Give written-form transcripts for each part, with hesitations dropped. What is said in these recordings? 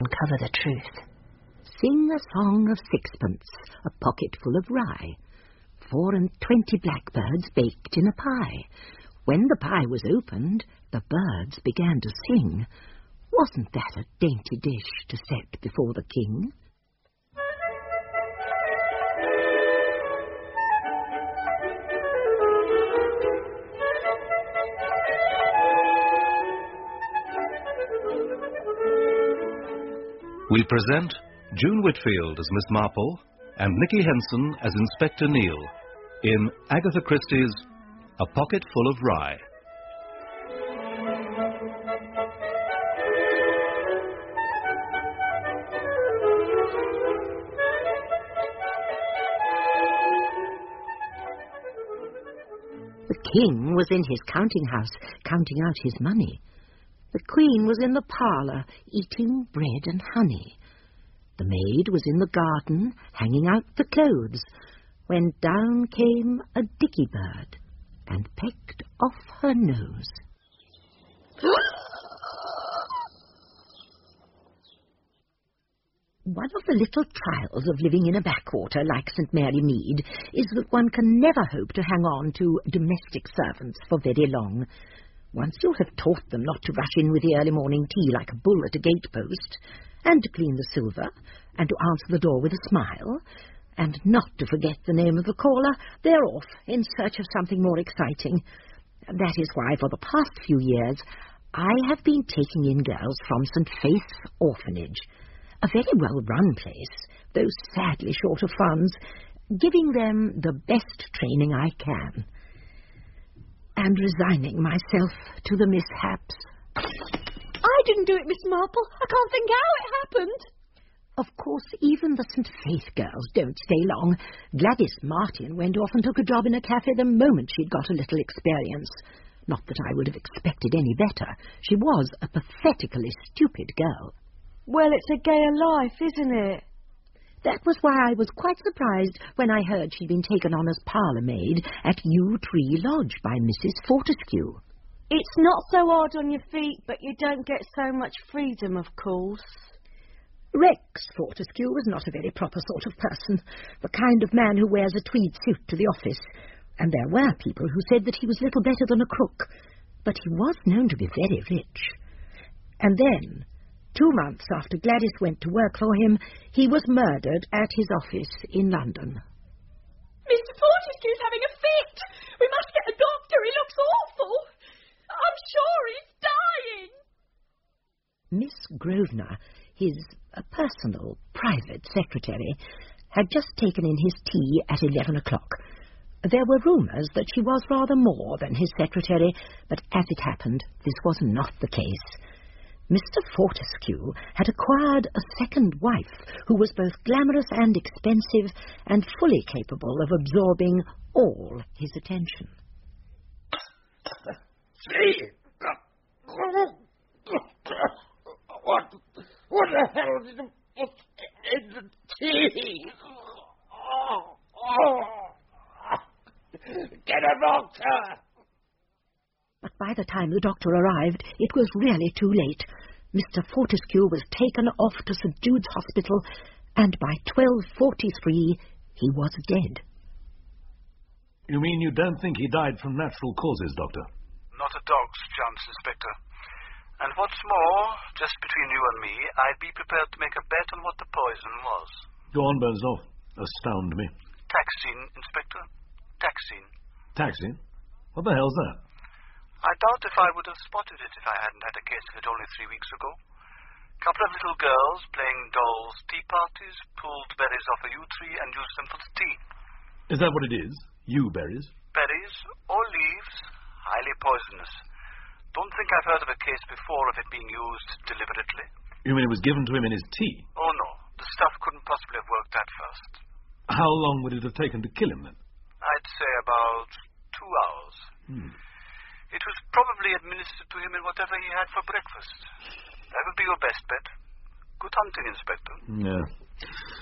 uncover the truth. Sing a song of sixpence, a pocket full of rye, 24 blackbirds baked in a pie. When the pie was opened, the birds began to sing. Wasn't that a dainty dish to set before the king? We present June Whitfield as Miss Marple and Nicky Henson as Inspector Neil in Agatha Christie's A Pocket Full of Rye. The king was in his counting house, counting out his money. The queen was in the parlour, eating bread and honey. The maid was in the garden, hanging out the clothes, when down came a dicky bird and pecked off her nose. One of the little trials of living in a backwater like St. Mary Mead is that one can never hope to hang on to domestic servants for very long. Once you have taught them not to rush in with the early morning tea like a bull at a gatepost, and to clean the silver, and to answer the door with a smile, and not to forget the name of the caller, they're off in search of something more exciting. That is why, for the past few years, I have been taking in girls from St. Faith's Orphanage, a very well-run place, though sadly short of funds, giving them the best training I can, and resigning myself to the mishaps. I didn't do it, Miss Marple. I can't think how it happened. Of course, even the St. Faith girls don't stay long. Gladys Martin went off and took a job in a cafe the moment she'd got a little experience. Not that I would have expected any better. She was a pathetically stupid girl. Well, it's a gayer life, isn't it? That was why I was quite surprised when I heard she'd been taken on as parlour-maid at Yew Tree Lodge by Mrs. Fortescue. It's not so hard on your feet, but you don't get so much freedom, of course. Rex Fortescue was not a very proper sort of person, the kind of man who wears a tweed suit to the office, and there were people who said that he was little better than a crook, but he was known to be very rich. And then, 2 months after Gladys went to work for him, he was murdered at his office in London. Mr. Fortescue's having a fit. We must get a doctor. He looks awful. I'm sure he's dying. Miss Grosvenor, his personal, private secretary, had just taken in his tea at 11 o'clock. There were rumours that she was rather more than his secretary, but as it happened, this was not the case. Mr. Fortescue had acquired a second wife who was both glamorous and expensive and fully capable of absorbing all his attention. What the hell did you put in the tea? Get a doctor! But by the time the doctor arrived, it was really too late. Mr. Fortescue was taken off to St. Jude's Hospital, and by 12:43 he was dead. You mean you don't think he died from natural causes, Doctor? Not a dog's chance, Inspector. And what's more, just between you and me, I'd be prepared to make a bet on what the poison was. Go on, Burnsdorf. Astound me. Taxine, Inspector. Taxine. Taxine? What the hell's that? I doubt if I would have spotted it if I hadn't had a case of it only 3 weeks ago. Couple of little girls playing dolls' tea parties, pulled berries off a yew tree and used them for the tea. Is that what it is? Yew berries? Berries or leaves, highly poisonous. Don't think I've heard of a case before of it being used deliberately. You mean it was given to him in his tea? Oh, no. The stuff couldn't possibly have worked at first. How long would it have taken to kill him, then? I'd say about 2 hours. It was probably administered to him in whatever he had for breakfast. That would be your best bet. Good hunting, Inspector. Yeah.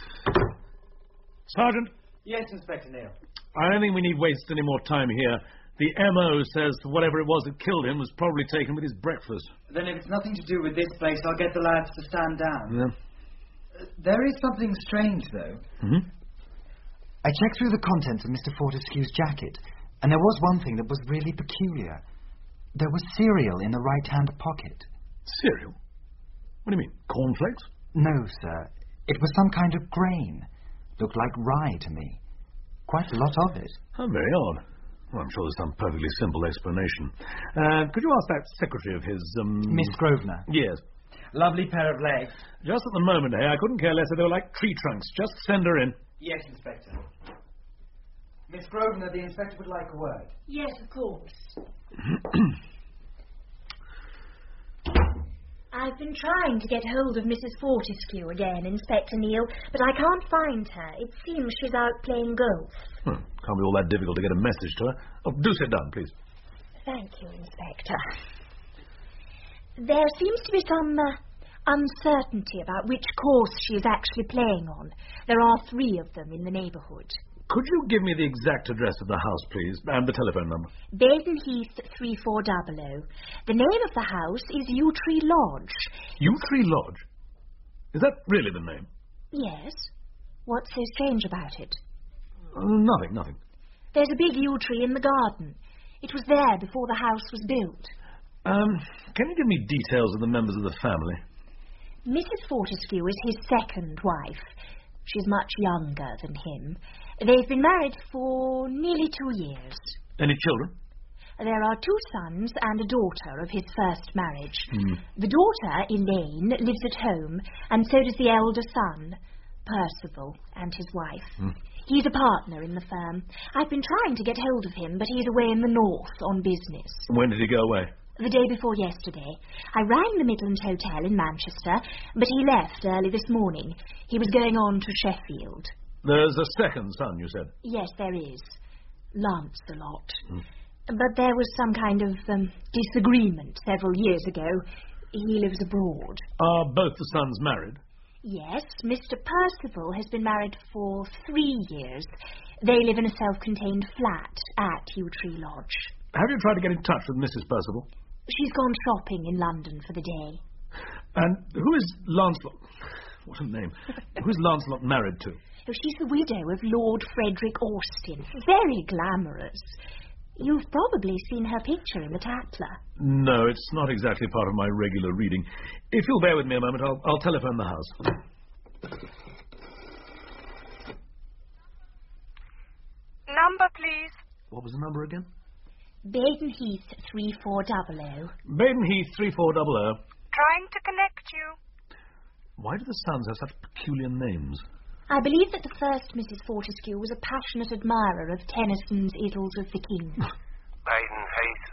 Sergeant? Yes, Inspector Neil. I don't think we need waste any more time here. The MO says whatever it was that killed him was probably taken with his breakfast. Then if it's nothing to do with this place, I'll get the lads to stand down. Yeah. There is something strange, though. Mm-hmm. I checked through the contents of Mr. Fortescue's jacket, and there was one thing that was really peculiar. There was cereal in the right-hand pocket. Cereal? What do you mean, cornflakes? No, sir. It was some kind of grain. Looked like rye to me. Quite a lot of it. How very odd. Well, I'm sure there's some perfectly simple explanation. Could you ask that secretary of his, Miss Grosvenor? Yes. Lovely pair of legs. Just at the moment, I couldn't care less if they were like tree trunks. Just send her in. Yes, Inspector. Miss Grosvenor, the Inspector would like a word. Yes, of course. I've been trying to get hold of Mrs. Fortescue again, Inspector Neil, but I can't find her. It seems she's out playing golf. Can't be all that difficult to get a message to her. Oh, do sit down, please. Thank you, Inspector. There seems to be some uncertainty about which course she is actually playing on. There are 3 of them in the neighbourhood. Could you give me the exact address of the house, please, and the telephone number? Baden Heath 3400. The name of the house is Yew Tree Lodge. Yew Tree Lodge? Is that really the name? Yes. What's so strange about it? Nothing. There's a big yew tree in the garden. It was there before the house was built. Can you give me details of the members of the family? Mrs. Fortescue is his second wife. She's much younger than him. They've been married for nearly 2 years. Any children? There are 2 sons and a daughter of his first marriage. The daughter, Elaine, lives at home, and so does the elder son, Percival, and his wife. He's a partner in the firm. I've been trying to get hold of him, but he's away in the north on business. When did he go away? The day before yesterday. I rang the Midland Hotel in Manchester, but he left early this morning. He was going on to Sheffield. There's a second son, you said? Yes, there is. Lancelot. But there was some kind of disagreement several years ago. He lives abroad. Are both the sons married? Yes, Mr. Percival has been married for 3 years. They live in a self-contained flat at Yew Tree Lodge. Have you tried to get in touch with Mrs. Percival? She's gone shopping in London for the day. And who is Lancelot? What a name. Who is Lancelot married to? Oh, she's the widow of Lord Frederick Austin. Very glamorous. You've probably seen her picture in the Tatler. No, it's not exactly part of my regular reading. If you'll bear with me a moment, I'll telephone the house. Number, please. What was the number again? Baden Heath 3400. Baden Heath 3400. Trying to connect you. Why do the sons have such peculiar names? I believe that the first Mrs. Fortescue was a passionate admirer of Tennyson's Idylls of the King. Baden Heath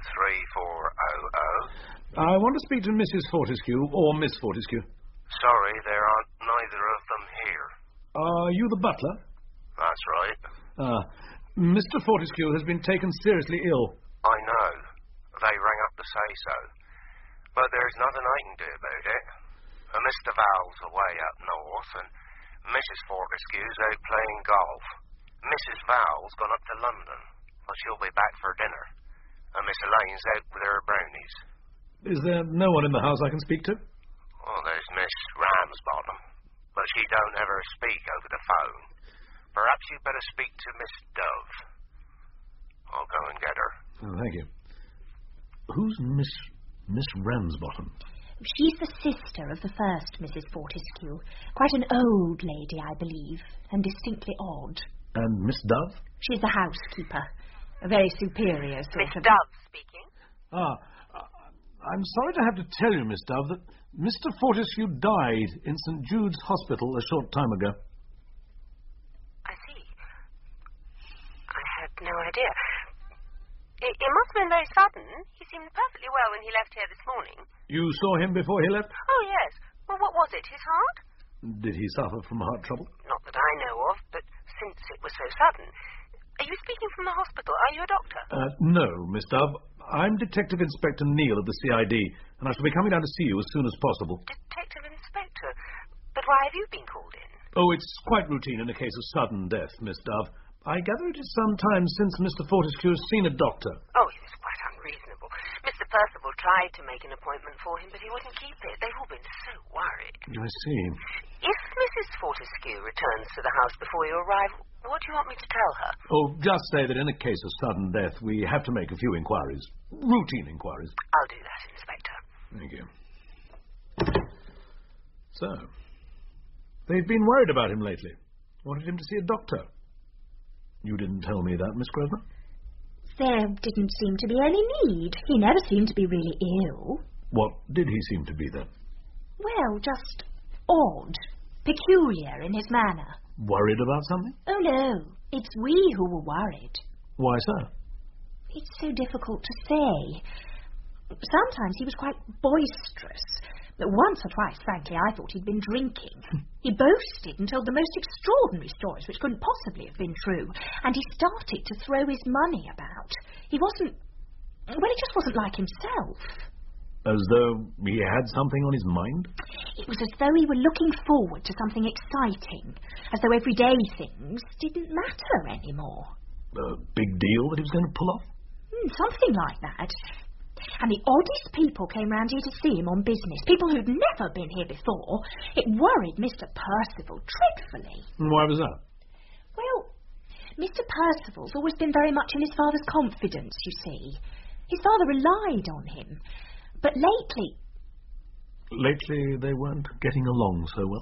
3400. I want to speak to Mrs. Fortescue or Miss Fortescue. Sorry, there aren't neither of them here. Are you the butler? That's right. Mr. Fortescue has been taken seriously ill. I know. They rang up to say so. But there's nothing I can do about it. Mr. Val's away up north, and Mrs. Fortescue's out playing golf. Mrs. Val's gone up to London, but she'll be back for dinner. And Miss Elaine's out with her brownies. Is there no one in the house I can speak to? Well, there's Miss Ramsbottom, but she don't ever speak over the phone. Perhaps you'd better speak to Miss Dove. I'll go and get her. Oh, thank you. Who's Miss Ramsbottom? She's the sister of the first Mrs. Fortescue. Quite an old lady, I believe, and distinctly odd. And Miss Dove? She's the housekeeper. A very superior sort Miss of... Dove speaking. I'm sorry to have to tell you, Miss Dove, that Mr. Fortescue died in St. Jude's Hospital a short time ago. I see. I had no idea. It must have been very sudden. He seemed perfectly well when he left here this morning. You saw him before he left? Oh, yes. Well, what was it? His heart? Did he suffer from heart trouble? Not that I know of, but since it was so sudden. Are you speaking from the hospital? Are you a doctor? No, Miss Dove. I'm Detective Inspector Neil of the CID, and I shall be coming down to see you as soon as possible. Detective Inspector? But why have you been called in? Oh, it's quite routine in a case of sudden death, Miss Dove. I gather it is some time since Mr. Fortescue has seen a doctor. tried to make an appointment for him, but he wouldn't keep it. They've all been so worried. I see. If Mrs. Fortescue returns to the house before you arrive, what do you want me to tell her? Oh, just say that in a case of sudden death, we have to make a few inquiries. Routine inquiries. I'll do that, Inspector. Thank you. So, they've been worried about him lately. Wanted him to see a doctor. You didn't tell me that, Miss Grosvenor. There didn't seem to be any need. He never seemed to be really ill. What did he seem to be then? Well, just odd. Peculiar in his manner. Worried about something? Oh, no. It's we who were worried. Why so? It's so difficult to say. Sometimes he was quite boisterous. But once or twice, frankly, I thought he'd been drinking. He boasted and told the most extraordinary stories which couldn't possibly have been true. And he started to throw his money about. He wasn't... Well, he just wasn't like himself. As though he had something on his mind? It was as though he were looking forward to something exciting. As though everyday things didn't matter anymore. A big deal that he was going to pull off? Something like that. And the oddest people came round here to see him on business. People who'd never been here before. It worried Mr. Percival dreadfully. Why was that? Well, Mr. Percival's always been very much in his father's confidence, you see. His father relied on him. But lately... Lately they weren't getting along so well?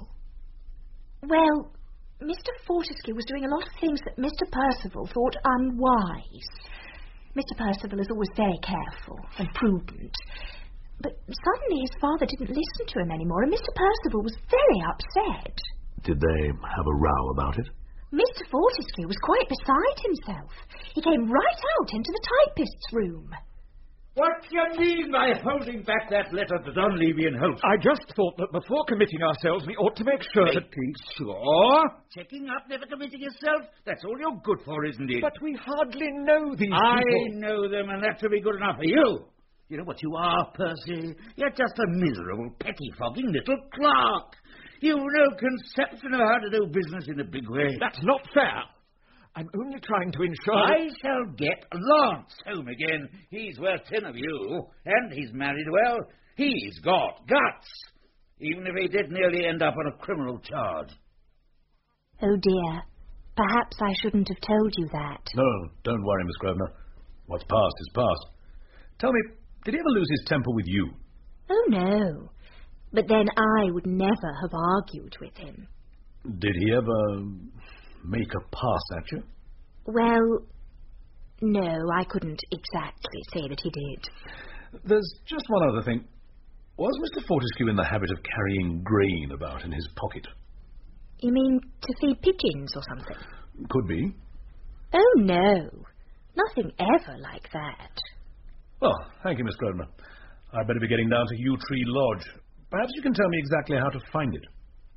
Well, Mr. Fortescue was doing a lot of things that Mr. Percival thought unwise. Mr. Percival is always very careful and prudent. But suddenly his father didn't listen to him anymore, and Mr. Percival was very upset. Did they have a row about it? Mr. Fortescue was quite beside himself. He came right out into the typist's room. What do you mean by holding back that letter to Dunleavy and Holt? I just thought that before committing ourselves, we ought to make sure that... Making sure? Checking up, never committing yourself? That's all you're good for, isn't it? But we hardly know these I people. know them, and that should be good enough for you. You know what you are, Percy? You're just a miserable, pettifogging little clerk. You've no conception of how to do business in a big way. That's not fair. I'm only trying to ensure... I shall get Lance home again. He's worth 10 of you. And he's married well. He's got guts. Even if he did nearly end up on a criminal charge. Oh, dear. Perhaps I shouldn't have told you that. No, don't worry, Miss Grosvenor. What's past is past. Tell me, did he ever lose his temper with you? Oh, no. But then I would never have argued with him. Did he ever... make a pass at you? Well, no, I couldn't exactly say that he did. There's just one other thing. Was Mr. Fortescue in the habit of carrying grain about in his pocket? You mean to feed pigeons or something? Could be. Oh, no. Nothing ever like that. Well, thank you, Miss Grosvenor. I'd better be getting down to Yew Tree Lodge. Perhaps you can tell me exactly how to find it.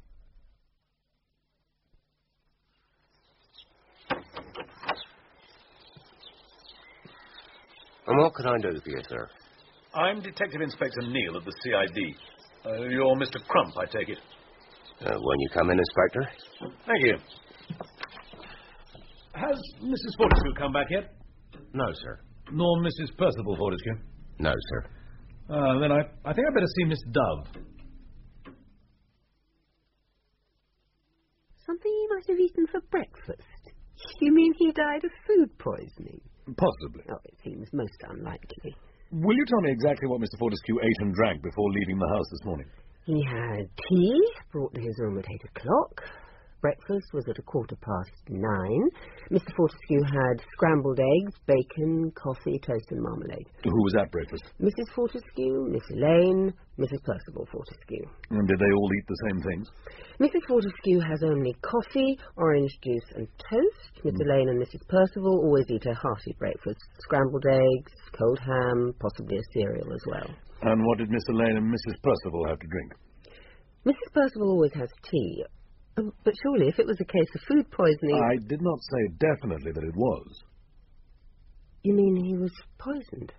And what can I do for you, sir? I'm Detective Inspector Neil of the CID. You're Mr. Crump, I take it. When you come in, Inspector? Thank you. Has Mrs. Fortescue come back yet? No, sir. Nor Mrs. Percival Fortescue? No, sir. Then I think I'd better see Miss Dove. Something he might have eaten for breakfast. You mean he died of food poisoning? Possibly. Oh, it seems most unlikely. Will you tell me exactly what Mr. Fortescue ate and drank before leaving the house this morning? He had tea, brought to his room at 8 o'clock. Breakfast was at 9:15. Mr. Fortescue had scrambled eggs, bacon, coffee, toast and marmalade. Who was at breakfast? Mrs. Fortescue, Miss Elaine, Mrs. Percival Fortescue. And did they all eat the same things? Mrs. Fortescue has only coffee, orange juice and toast. Miss Elaine and Mrs. Percival always eat a hearty breakfast. Scrambled eggs, cold ham, possibly a cereal as well. And what did Miss Elaine and Mrs. Percival have to drink? Mrs. Percival always has tea. But surely if it was a case of food poisoning... I did not say definitely that it was. You mean he was poisoned?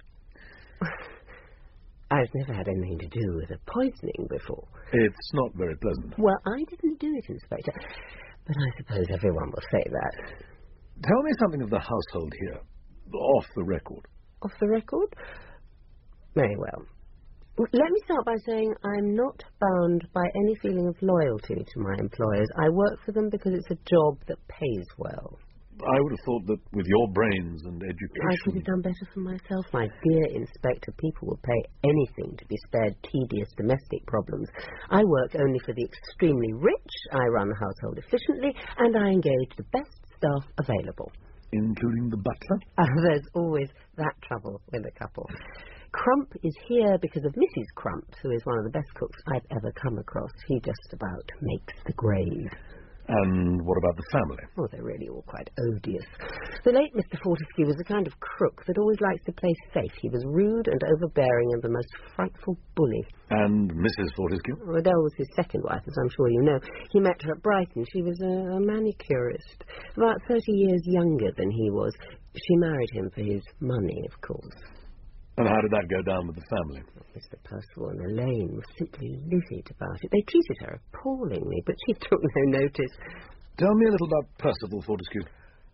I've never had anything to do with a poisoning before. It's not very pleasant. Well, I didn't do it, Inspector. But I suppose everyone will say that. Tell me something of the household here, off the record. Off the record? Very well. Let me start by saying I'm not bound by any feeling of loyalty to my employers. I work for them because it's a job that pays well. I would have thought that with your brains and education... I could have done better for myself, my dear Inspector. People will pay anything to be spared tedious domestic problems. I work only for the extremely rich, I run the household efficiently, and I engage the best staff available. Including the butler? There's always that trouble with a couple. Crump is here because of Mrs. Crump, who is one of the best cooks I've ever come across. He just about makes the grade. And what about the family? Oh, they're really all quite odious. The late Mr. Fortescue was the kind of crook that always likes to play safe. He was rude and overbearing and the most frightful bully. And Mrs. Fortescue? Adele was his second wife, as I'm sure you know. He met her at Brighton. She was a manicurist, about 30 years younger than he was. She married him for his money, of course. And how did that go down with the family? Mr. Percival and Elaine were simply livid about it. They treated her appallingly, but she took no notice. Tell me a little about Percival Fortescue.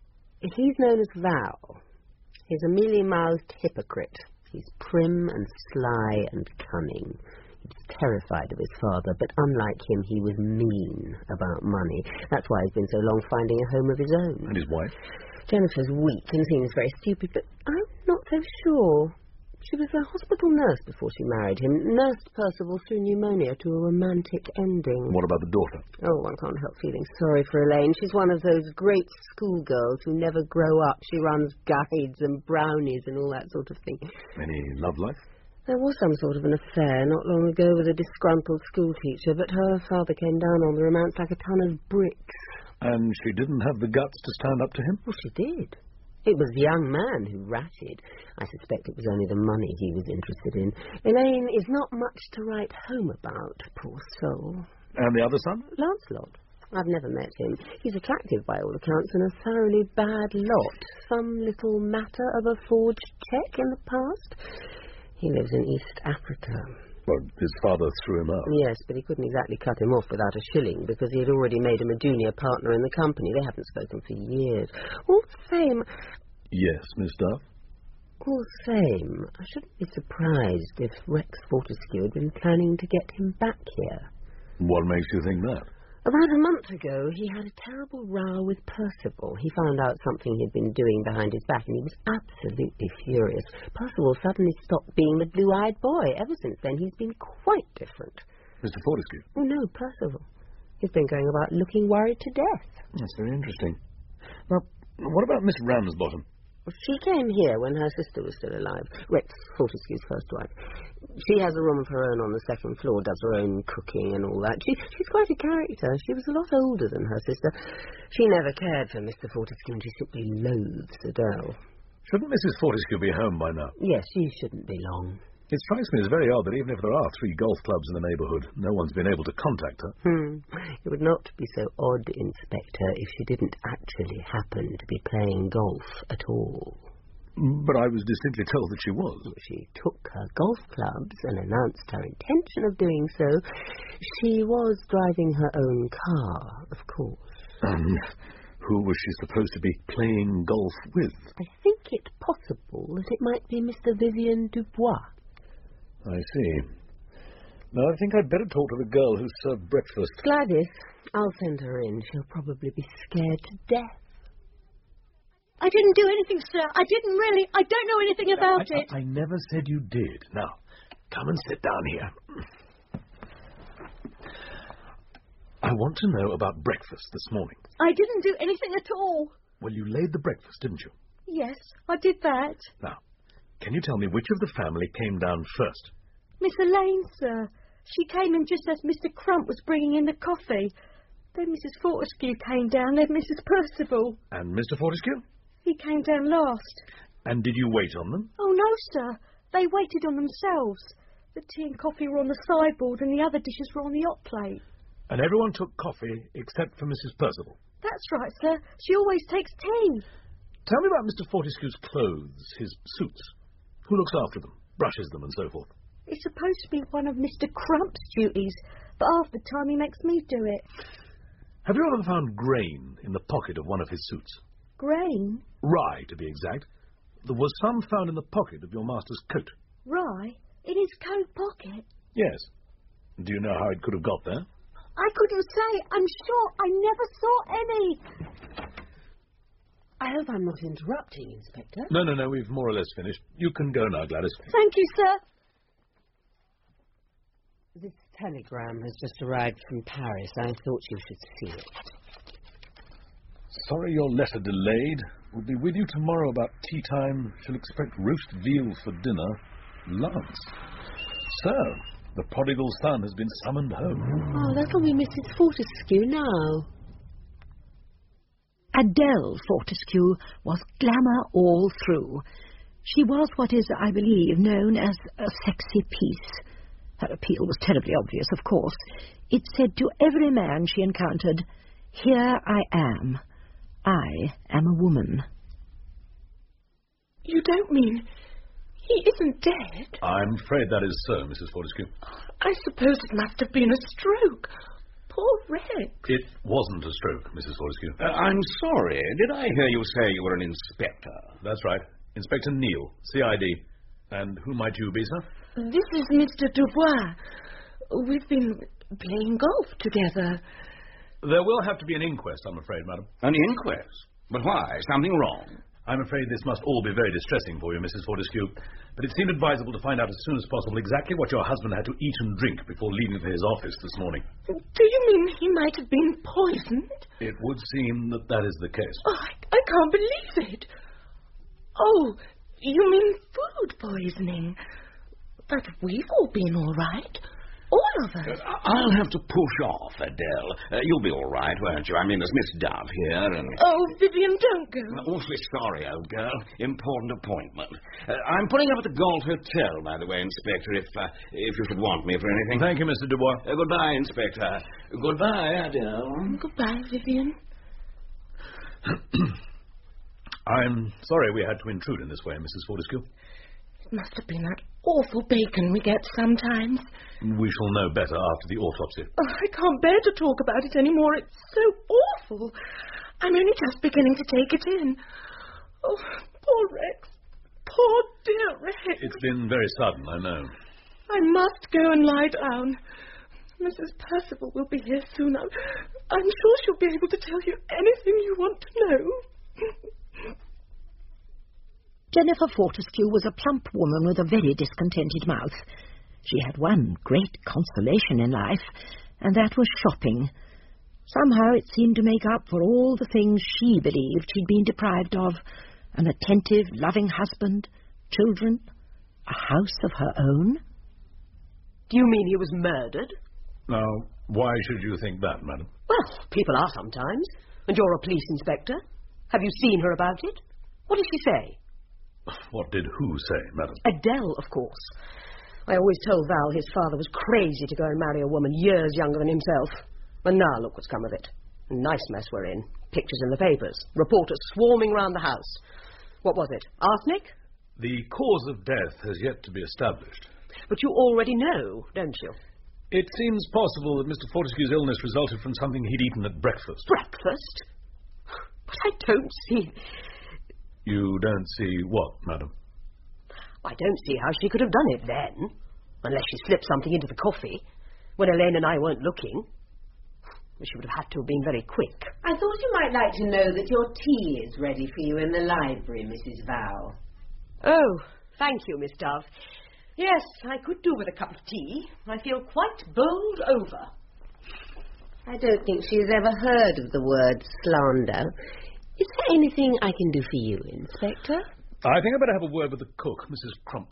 He's known as Val. He's a mealy-mouthed hypocrite. He's prim and sly and cunning. He was terrified of his father, but unlike him, he was mean about money. That's why he's been so long finding a home of his own. And his wife? Jennifer's weak and seems very stupid, but I'm not so sure. She was a hospital nurse before she married him, nursed Percival through pneumonia to a romantic ending. What about the daughter? Oh, one can't help feeling sorry for Elaine. She's one of those great schoolgirls who never grow up. She runs guides and brownies and all that sort of thing. Any love life? There was some sort of an affair not long ago with a disgruntled schoolteacher, but her father came down on the romance like a ton of bricks. And she didn't have the guts to stand up to him? Well, she did. It was the young man who ratted. I suspect it was only the money he was interested in. Elaine is not much to write home about, poor soul. And the other son? Lancelot. I've never met him. He's attractive by all accounts and a thoroughly bad lot. Some little matter of a forged cheque in the past. He lives in East Africa. Well, his father threw him out. Yes, but he couldn't exactly cut him off without a shilling because he had already made him a junior partner in the company. They haven't spoken for years. All the same... Yes, Miss Duff? All the same, I shouldn't be surprised if Rex Fortescue had been planning to get him back here. What makes you think that? About a month ago, he had a terrible row with Percival. He found out something he'd been doing behind his back, and he was absolutely furious. Percival suddenly stopped being the blue-eyed boy. Ever since then, he's been quite different. Mr. Fortescue? Oh, no, Percival. He's been going about looking worried to death. That's very interesting. Well, what about Miss Ramsbottom? She came here when her sister was still alive, Rex Fortescue's first wife. She has a room of her own on the second floor, does her own cooking and all that. She's quite a character. She was a lot older than her sister. She never cared for Mr. Fortescue, and she simply loathes Adele. Shouldn't Mrs. Fortescue be home by now? Yes, she shouldn't be long. It strikes me as very odd that even if there are 3 golf clubs in the neighbourhood, no one's been able to contact her. It would not be so odd, Inspector, if she didn't actually happen to be playing golf at all. But I was distinctly told that she was. She took her golf clubs and announced her intention of doing so. She was driving her own car, of course. Who was she supposed to be playing golf with? I think it possible that it might be Mr. Vivian Dubois. I see. Now, I think I'd better talk to the girl who served breakfast. Gladys, I'll send her in. She'll probably be scared to death. I didn't do anything, sir. I didn't really. I don't know anything about it. I never said you did. Now, come and sit down here. I want to know about breakfast this morning. I didn't do anything at all. Well, you laid the breakfast, didn't you? Yes, I did that. Now, can you tell me which of the family came down first? Miss Elaine, sir. She came in just as Mr. Crump was bringing in the coffee. Then Mrs. Fortescue came down, then Mrs. Percival. And Mr. Fortescue? He came down last. And did you wait on them? Oh, no, sir. They waited on themselves. The tea and coffee were on the sideboard and the other dishes were on the hot plate. And everyone took coffee except for Mrs. Percival? That's right, sir. She always takes tea. Tell me about Mr. Fortescue's clothes, his suits. Who looks after them, brushes them, and so forth? It's supposed to be one of Mr. Crump's duties, but half the time he makes me do it. Have you ever found grain in the pocket of one of his suits? Grain? Rye, to be exact. There was some found in the pocket of your master's coat. Rye? In his coat pocket? Yes. Do you know how it could have got there? I couldn't say. I'm sure I never saw any. I hope I'm not interrupting, Inspector. No, we've more or less finished. You can go now, Gladys. Thank you, sir. This telegram has just arrived from Paris. I thought you should see it. Sorry your letter delayed. We'll be with you tomorrow about tea time. Shall expect roast veal for dinner. Lance. So, the prodigal son has been summoned home. Oh, that'll be Mrs. Fortescue now. Adele Fortescue was glamour all through. She was what is, I believe, known as a sexy piece. Her appeal was terribly obvious, of course. It said to every man she encountered, "Here I am. I am a woman." You don't mean he isn't dead? I'm afraid that is so, Mrs. Fortescue. I suppose it must have been a stroke. Poor Rex. It wasn't a stroke, Mrs. Fortescue. I'm sorry. Did I hear you say you were an inspector? That's right. Inspector Neil, CID. And who might you be, sir? This is Mr. Dubois. We've been playing golf together. There will have to be an inquest, I'm afraid, madam. An inquest? But why? Something wrong? I'm afraid this must all be very distressing for you, Mrs. Fortescue. But it seemed advisable to find out as soon as possible exactly what your husband had to eat and drink before leaving for his office this morning. Do you mean he might have been poisoned? It would seem that that is the case. Oh, I can't believe it. Oh, you mean food poisoning? But we've all been all right. All of us. I'll have to push off, Adele. You'll be all right, won't you? I mean, there's Miss Dove here and... Oh, Vivian, don't go. Awfully sorry, old girl. Important appointment. I'm putting up at the Golf Hotel, by the way, Inspector, if you should want me for anything. Thank you, Mr. Dubois. Goodbye, Inspector. Goodbye, Adele. Goodbye, Vivian. I'm sorry we had to intrude in this way, Mrs. Fortescue. It must have been that awful bacon we get sometimes. We shall know better after the autopsy. Oh, I can't bear to talk about it anymore. It's so awful. I'm only just beginning to take it in. Oh, poor Rex. Poor dear Rex. It's been very sudden, I know. I must go and lie down. Mrs. Percival will be here soon. I'm sure she'll be able to tell you anything you want to know. Jennifer Fortescue was a plump woman with a very discontented mouth. She had one great consolation in life, and that was shopping. Somehow it seemed to make up for all the things she believed she'd been deprived of: an attentive, loving husband, children, a house of her own. Do you mean he was murdered? Now, why should you think that, madam? Well, people are sometimes. And you're a police inspector. Have you seen her about it? What did she say? What did who say, madam? Adele, of course. I always told Val his father was crazy to go and marry a woman years younger than himself. And now look what's come of it. A nice mess we're in. Pictures in the papers. Reporters swarming round the house. What was it? Arsenic? The cause of death has yet to be established. But you already know, don't you? It seems possible that Mr. Fortescue's illness resulted from something he'd eaten at breakfast. Breakfast? But I don't see... You don't see what, madam? I don't see how she could have done it then. Unless she slipped something into the coffee. When Elaine and I weren't looking. She would have had to have been very quick. I thought you might like to know that your tea is ready for you in the library, Mrs. Val. Oh, thank you, Miss Dove. Yes, I could do with a cup of tea. I feel quite bowled over. I don't think she's ever heard of the word slander. Is there anything I can do for you, Inspector? I think I'd better have a word with the cook, Mrs. Crump.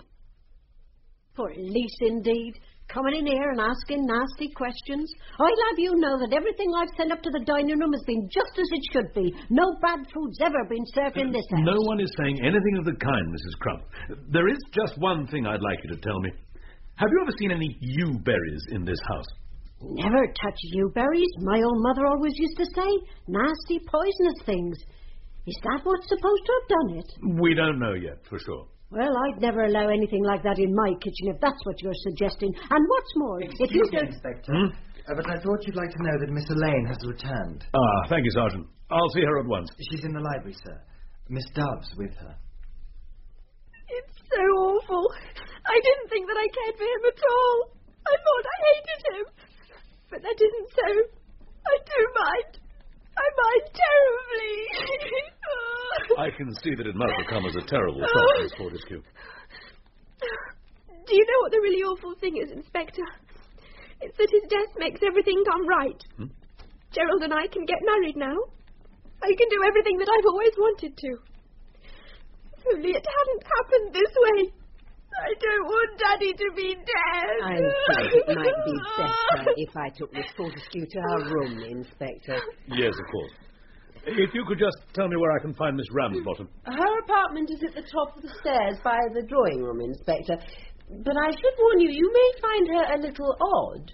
Police, indeed. Coming in here and asking nasty questions. I'd have you know that everything I've sent up to the dining room has been just as it should be. No bad food's ever been served in this house. No one is saying anything of the kind, Mrs. Crump. There is just one thing I'd like you to tell me. Have you ever seen any yew berries in this house? Never touch yew berries, my old mother always used to say. Nasty, poisonous things. Is that what's supposed to have done it? We don't know yet, for sure. Well, I'd never allow anything like that in my kitchen, if that's what you're suggesting. And what's more, if you don't... Inspector, but I thought you'd like to know that Miss Elaine has returned. Ah, thank you, Sergeant. I'll see her at once. She's in the library, sir. Miss Dove's with her. It's so awful. I didn't think that I cared for him at all. I thought I hated him. But that isn't so. I do mind. I mind terribly. I can see that it must have come as a terrible shock, Miss Fortescue. Do you know what the really awful thing is, Inspector? It's that his death makes everything come right. Gerald and I can get married now. I can do everything that I've always wanted to. If only it hadn't happened this way. I don't want Daddy to be dead. I think it might be better if I took Miss Fortescue to her room, Inspector. Yes, of course. If you could just tell me where I can find Miss Ramsbottom. Her apartment is at the top of the stairs by the drawing room, Inspector. But I should warn you, you may find her a little odd.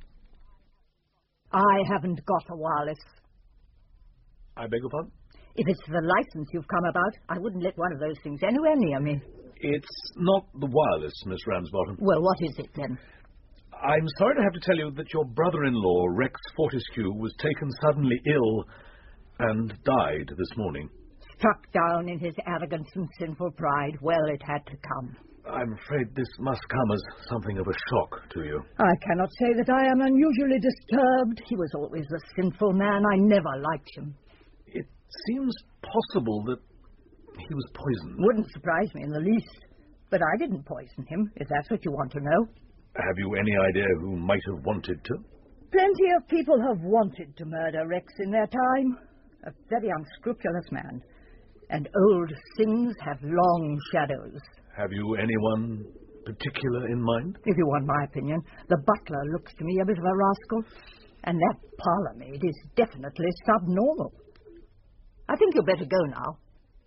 I haven't got a wireless. I beg your pardon? If it's the license you've come about, I wouldn't let one of those things anywhere near me. It's not the wireless, Miss Ramsbottom. Well, what is it, then? I'm sorry to have to tell you that your brother-in-law, Rex Fortescue, was taken suddenly ill and died this morning. Struck down in his arrogance and sinful pride. Well, it had to come. I'm afraid this must come as something of a shock to you. I cannot say that I am unusually disturbed. He was always a sinful man. I never liked him. It seems possible that he was poisoned. Wouldn't surprise me in the least. But I didn't poison him, if that's what you want to know. Have you any idea who might have wanted to? Plenty of people have wanted to murder Rex in their time. A very unscrupulous man. And old sins have long shadows. Have you anyone particular in mind? If you want my opinion, the butler looks to me a bit of a rascal. And that parlour-maid is definitely subnormal. I think you'd better go now.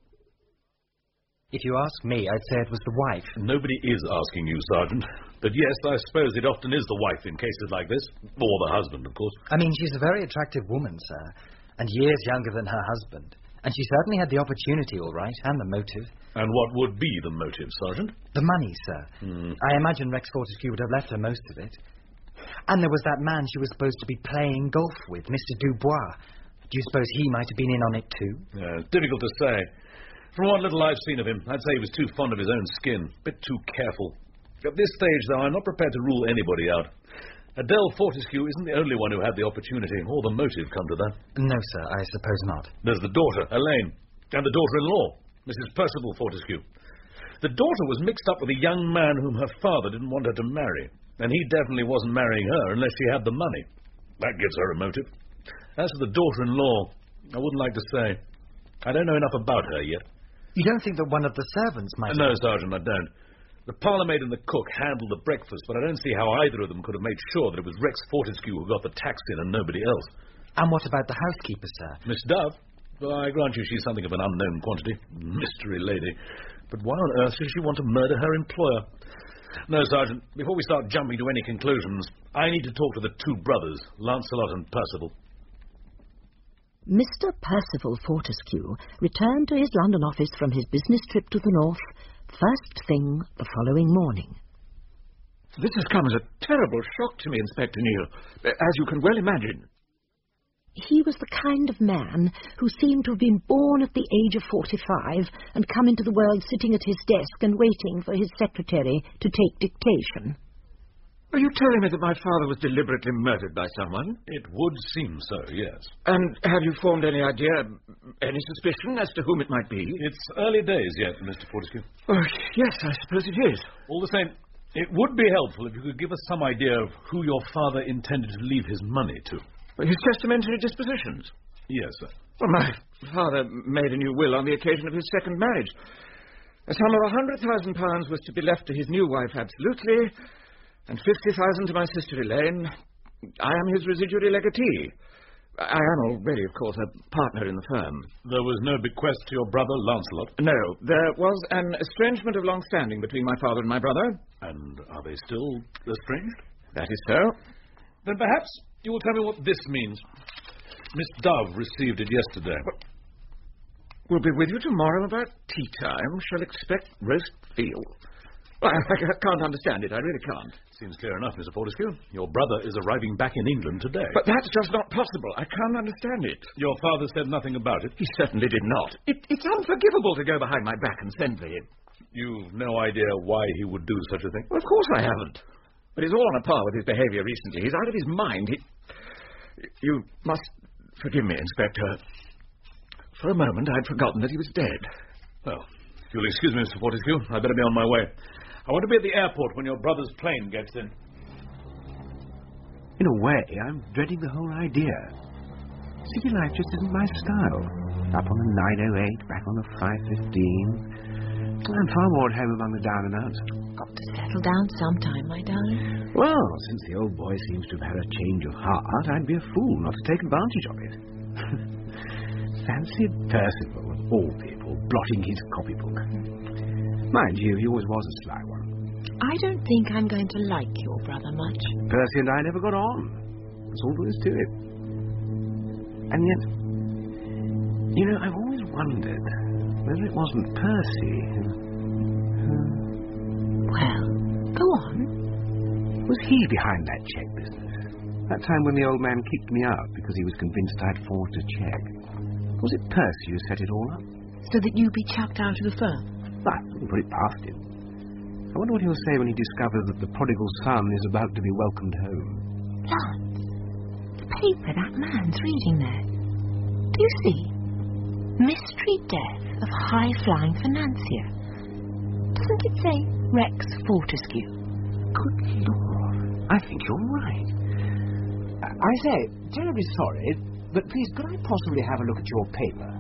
If you ask me, I'd say it was the wife. Nobody is asking you, Sergeant. But yes, I suppose it often is the wife in cases like this. Or the husband, of course. I mean, she's a very attractive woman, sir. And years younger than her husband. And she certainly had the opportunity, all right, and the motive. And what would be the motive, Sergeant? The money, sir. I imagine Rex Fortescue would have left her most of it. And there was that man she was supposed to be playing golf with, Mr. Dubois. Do you suppose he might have been in on it too? It's difficult to say. From what little I've seen of him, I'd say he was too fond of his own skin. A bit too careful. At this stage, though, I'm not prepared to rule anybody out. Adele Fortescue isn't the only one who had the opportunity, or the motive come to that. No, sir, I suppose not. There's the daughter, Elaine, and the daughter-in-law, Mrs. Percival Fortescue. The daughter was mixed up with a young man whom her father didn't want her to marry, and he definitely wasn't marrying her unless she had the money. That gives her a motive. As for the daughter-in-law, I wouldn't like to say. I don't know enough about her yet. You don't think that one of the servants might... No, Sergeant, I don't. The parlour-maid and the cook handled the breakfast, but I don't see how either of them could have made sure that it was Rex Fortescue who got the tax in and nobody else. And what about the housekeeper, sir? Miss Dove? Well, I grant you she's something of an unknown quantity. Mystery lady. But why on earth does she want to murder her employer? No, Sergeant, before we start jumping to any conclusions, I need to talk to the two brothers, Lancelot and Percival. Mr. Percival Fortescue returned to his London office from his business trip to the north first thing the following morning. This has come as a terrible shock to me, Inspector Neil, as you can well imagine. He was the kind of man who seemed to have been born at the age of 45 and come into the world sitting at his desk and waiting for his secretary to take dictation. Are you telling me that my father was deliberately murdered by someone? It would seem so, yes. And have you formed any idea, any suspicion as to whom it might be? It's early days yet, Mr. Fortescue. Oh, yes, I suppose it is. All the same, it would be helpful if you could give us some idea of who your father intended to leave his money to. His testamentary dispositions? Yes, sir. Well, my father made a new will on the occasion of his second marriage. A sum of £100,000 was to be left to his new wife, absolutely, and £50,000 to my sister Elaine. I am his residuary legatee. I am already, of course, a partner in the firm. There was no bequest to your brother, Lancelot? No. There was an estrangement of long standing between my father and my brother. And are they still estranged? That is so. Then perhaps you will tell me what this means. Miss Dove received it yesterday. We'll be with you tomorrow about tea time. Shall expect roast veal. Well, I can't understand it. I really can't. Seems clear enough, Mr. Fortescue. Your brother is arriving back in England today. But that's just not possible. I can't understand it. Your father said nothing about it? He certainly did not. It's unforgivable to go behind my back and send for him. You've no idea why he would do such a thing? Well, of course I haven't. But he's all on a par with his behaviour recently. He's out of his mind. You must forgive me, Inspector. For a moment, I'd forgotten that he was dead. Well, if you'll excuse me, Mr. Fortescue, I'd better be on my way. I want to be at the airport when your brother's plane gets in. In a way, I'm dreading the whole idea. City life just isn't my style. Up on the 908, back on the 515. I'm far more at home among the down and outs. Got to settle down sometime, my darling. Well, since the old boy seems to have had a change of heart, I'd be a fool not to take advantage of it. Fancy Percival, of all people, blotting his copybook. Mind you, he always was a sly one. I don't think I'm going to like your brother much. Percy and I never got on. That's all there is to it. And yet, you know, I've always wondered whether it wasn't Percy who... Well, go on. Was he behind that cheque business? That time when the old man kicked me out because he was convinced I'd forged a cheque. Was it Percy who set it all up? So that you'd be chucked out of the firm? I wouldn't put it past him. I wonder what he'll say when he discovers that the prodigal son is about to be welcomed home. Lance, the paper that man's reading there. Do you see? Mystery death of high-flying financier. Doesn't it say Rex Fortescue? Good Lord, I think you're right. I say, terribly sorry, but please, could I possibly have a look at your paper?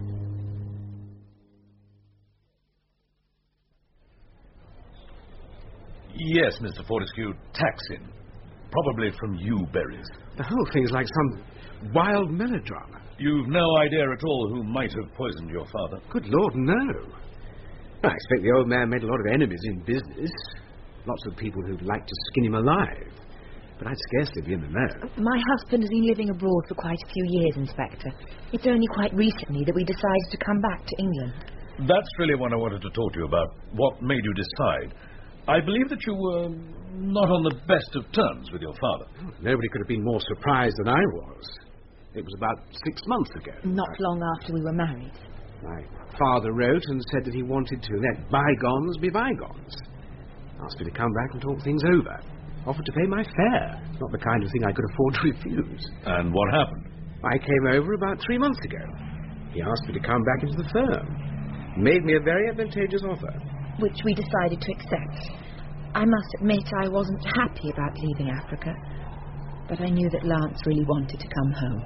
Yes, Mr. Fortescue, taxing. Probably from you, Berries. The whole thing's like some wild melodrama. You've no idea at all who might have poisoned your father? Good Lord, no. I expect the old man made a lot of enemies in business. Lots of people who'd like to skin him alive. But I'd scarcely be in the know. My husband has been living abroad for quite a few years, Inspector. It's only quite recently that we decided to come back to England. That's really what I wanted to talk to you about. What made you decide? I believe that you were not on the best of terms with your father. Nobody could have been more surprised than I was. It was about 6 months ago. Not long after we were married. My father wrote and said that he wanted to let bygones be bygones. Asked me to come back and talk things over. Offered to pay my fare. Not the kind of thing I could afford to refuse. And what happened? I came over about 3 months ago. He asked me to come back into the firm. Made me a very advantageous offer. Which we decided to accept. I must admit I wasn't happy about leaving Africa. But I knew that Lance really wanted to come home.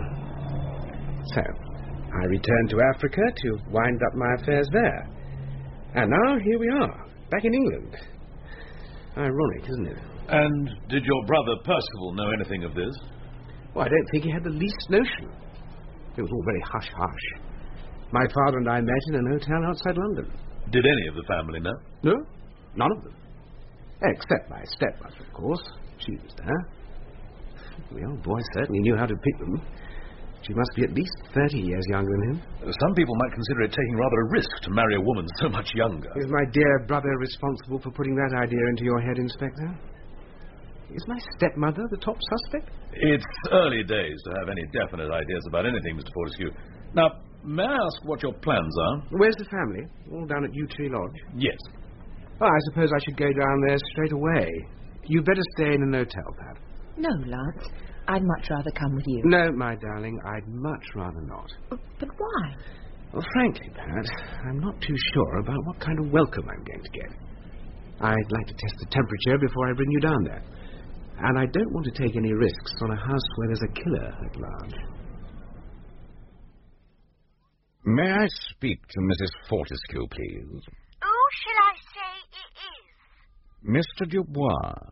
So, I returned to Africa to wind up my affairs there. And now, here we are, back in England. Ironic, isn't it? And did your brother Percival know anything of this? Well, I don't think he had the least notion. It was all very hush-hush. My father and I met in an hotel outside London. Did any of the family know? No, none of them. Except my stepmother, of course. She was there. The old boy certainly knew how to pick them. She must be at least 30 years younger than him. Some people might consider it taking rather a risk to marry a woman so much younger. Is my dear brother responsible for putting that idea into your head, Inspector? Is my stepmother the top suspect? It's early days to have any definite ideas about anything, Mr. Fortescue. Now, may I ask what your plans are? Where's the family? All down at Yew Tree Lodge? Yes. Oh, I suppose I should go down there straight away. You'd better stay in an hotel, Pat. No, Lance. I'd much rather come with you. No, my darling, I'd much rather not. But why? Well, frankly, Pat, I'm not too sure about what kind of welcome I'm going to get. I'd like to test the temperature before I bring you down there. And I don't want to take any risks on a house where there's a killer at large. May I speak to Mrs. Fortescue, please? Who shall I say it is? Mr. Dubois.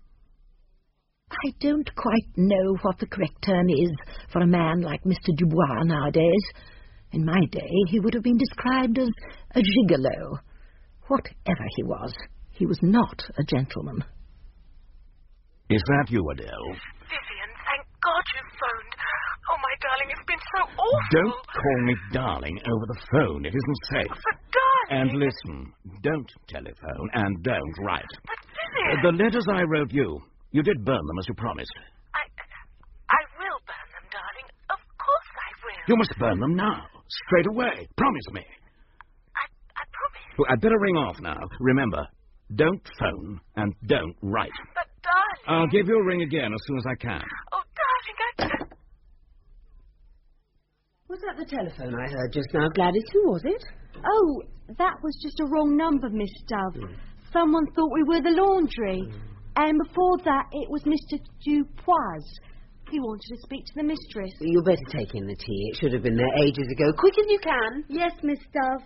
I don't quite know what the correct term is for a man like Mr. Dubois nowadays. In my day, he would have been described as a gigolo. Whatever he was not a gentleman. Is that you, Adele? Vivian, thank God you phoned. Oh, my darling, it's been so awful. Don't call me darling over the phone. It isn't safe. But, darling... And listen, don't telephone and don't write. But, Vivian... The letters I wrote you did burn them as you promised. I will burn them, darling. Of course I will. You must burn them now, straight away. Promise me. I promise. Well, I'd better ring off now. Remember, don't phone and don't write. But, darling... I'll give you a ring again as soon as I can. Oh, darling, Was that the telephone I heard just now, Gladys? Who was it? Oh, that was just a wrong number, Miss Dove. Someone thought we were the laundry. And before that, it was Mr. Dupois. He wanted to speak to the mistress. You better take in the tea. It should have been there ages ago. Quick as you can. Yes, Miss Dove.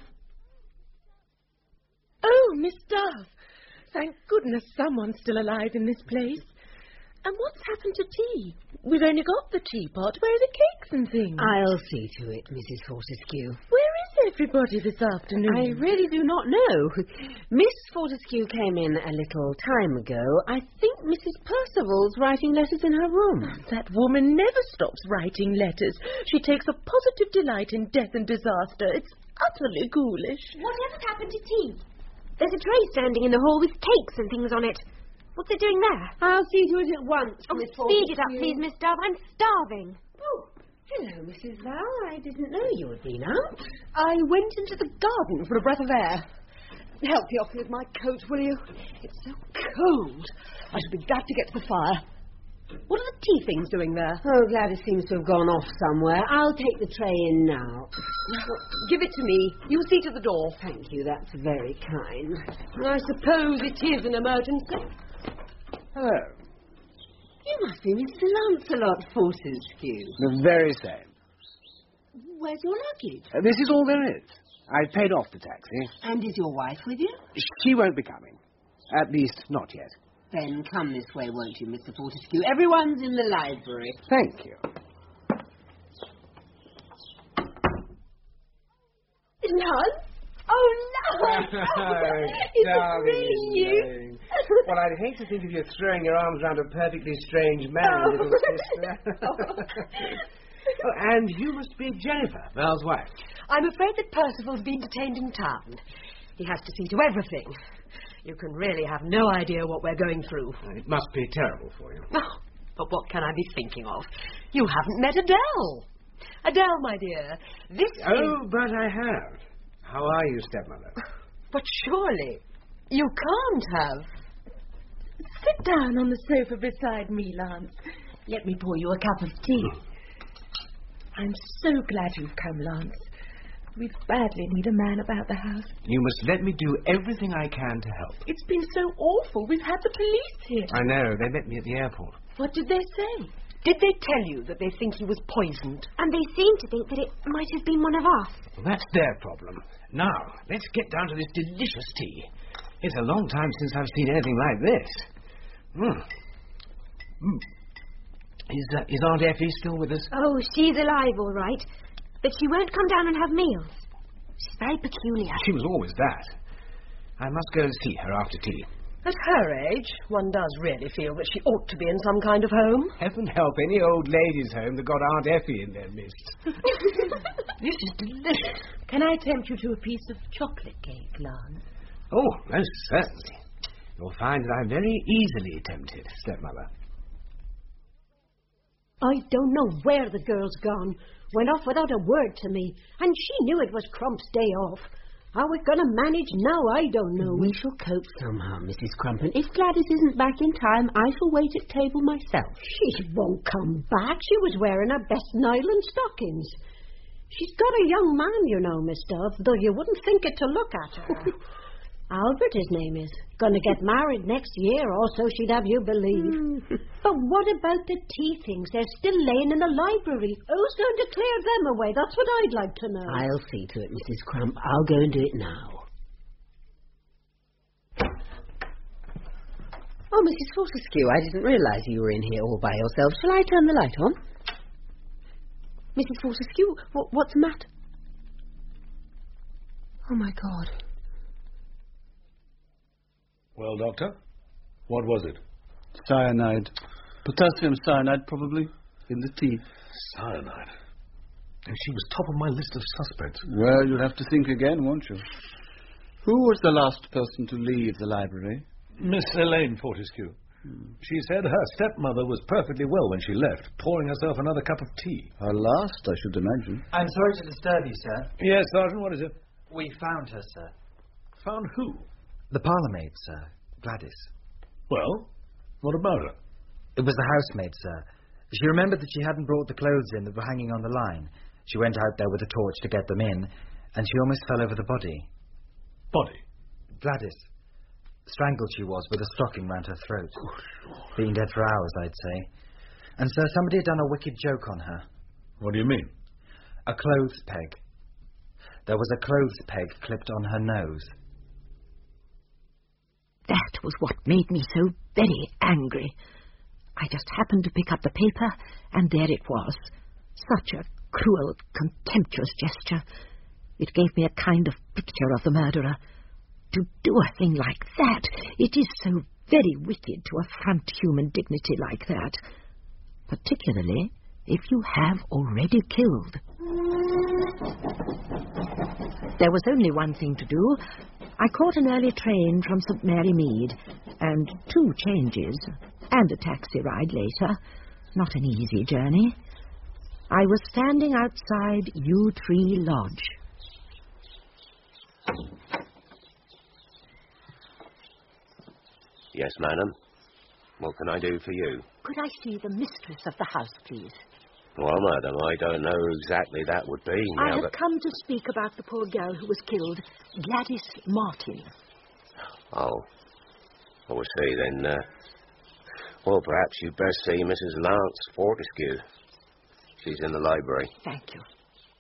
Oh, Miss Dove. Thank goodness someone's still alive in this place. And what's happened to tea? We've only got the teapot. Where are the cakes and things? I'll see to it, Mrs. Fortescue. Where is everybody this afternoon? I really do not know. Miss Fortescue came in a little time ago. I think Mrs. Percival's writing letters in her room. That woman never stops writing letters. She takes a positive delight in death and disaster. It's utterly ghoulish. Whatever's happened to tea? There's a tray standing in the hall with cakes and things on it. What's it doing there? I'll see to it at once, Miss Fortescue. Speed it up, please, Miss Dove. I'm starving. Oh, hello, Mrs. Val. I didn't know you had been out. I went into the garden for a breath of air. Help me off with my coat, will you? It's so cold. I should be glad to get to the fire. What are the tea things doing there? Oh, Gladys seems to have gone off somewhere. I'll take the tray in now. Give it to me. You see to the door. Thank you. That's very kind. I suppose it is an emergency. Hello. You must be Mr. Lancelot Fortescue. The very same. Where's your luggage? This is all there is. I paid off the taxi. And is your wife with you? She won't be coming. At least, not yet. Then come this way, won't you, Mr. Fortescue? Everyone's in the library. Thank you. Lance? Oh, Lance! It's really you. Well, I'd hate to think of you throwing your arms around a perfectly strange man, little sister. Oh, and you must be Jennifer, Val's wife. I'm afraid that Percival's been detained in town. He has to see to everything. You can really have no idea what we're going through. It must be terrible for you. Oh, but what can I be thinking of? You haven't met Adele. Adele, my dear, this Oh, but I have. How are you, stepmother? But surely you can't have. Sit down on the sofa beside me, Lance. Let me pour you a cup of tea. I'm so glad you've come, Lance. We badly need a man about the house. You must let me do everything I can to help. It's been so awful. We've had the police here. I know. They met me at the airport. What did they say? Did they tell you that they think he was poisoned? And they seem to think that it might have been one of us. Well, that's their problem. Now, let's get down to this delicious tea. It's a long time since I've seen anything like this. Is Aunt Effie still with us? Oh, she's alive, all right. But she won't come down and have meals. She's very peculiar. She was always that. I must go and see her after tea. At her age, one does really feel that she ought to be in some kind of home. Heaven help any old ladies' home that got Aunt Effie in their midst. This is delicious. Can I tempt you to a piece of chocolate cake, Lance? Oh, most certainly. You'll find that I'm very easily tempted, stepmother. I don't know where the girl's gone. Went off without a word to me. And she knew it was Crump's day off. How we're going to manage now, I don't know. We shall cope somehow, Mrs. Crump, and if Gladys isn't back in time, I shall wait at table myself. She won't come back. She was wearing her best nylon stockings. She's got a young man, you know, Miss Dove, though you wouldn't think it to look at her. Albert, his name is. Going to get married next year, or so she'd have you believe. But what about the tea things? They're still laying in the library. Who's going to clear them away? That's what I'd like to know. I'll see to it, Mrs. Crump. I'll go and do it now. Oh, Mrs. Fortescue, I didn't realise you were in here all by yourself. Shall I turn the light on? Mrs. Fortescue, what's the matter? Oh, my God. Well, Doctor, what was it? Cyanide. Potassium cyanide, probably, in the tea. Cyanide? And she was top of my list of suspects. Well, you'll have to think again, won't you? Who was the last person to leave the library? Miss Elaine Fortescue. She said her stepmother was perfectly well when she left, pouring herself another cup of tea. Her last, I should imagine. I'm sorry to disturb you, sir. Yes, Sergeant, what is it? We found her, sir. Found who? The parlourmaid, sir. Gladys. Well, what about her? It was the housemaid, sir. She remembered that she hadn't brought the clothes in that were hanging on the line. She went out there with a torch to get them in, and she almost fell over the body. Body? Gladys. Strangled she was, with a stocking round her throat. Been dead for hours, I'd say. And, sir, somebody had done a wicked joke on her. What do you mean? A clothes peg. There was a clothes peg clipped on her nose. That was what made me so very angry. I just happened to pick up the paper, and there it was. Such a cruel, contemptuous gesture. It gave me a kind of picture of the murderer. To do a thing like that, it is so very wicked to affront human dignity like that. Particularly if you have already killed. There was only one thing to do. I caught an early train from St. Mary Mead, and 2 changes, and a taxi ride later. Not an easy journey. I was standing outside Yew Tree Lodge. Yes, madam. What can I do for you? Could I see the mistress of the house, please? Well, madam, I don't know who exactly that would be I now, have but... come to speak about the poor girl who was killed, Gladys Martin. Oh. I see, then, well, perhaps you'd best see Mrs. Lance Fortescue. She's in the library. Thank you.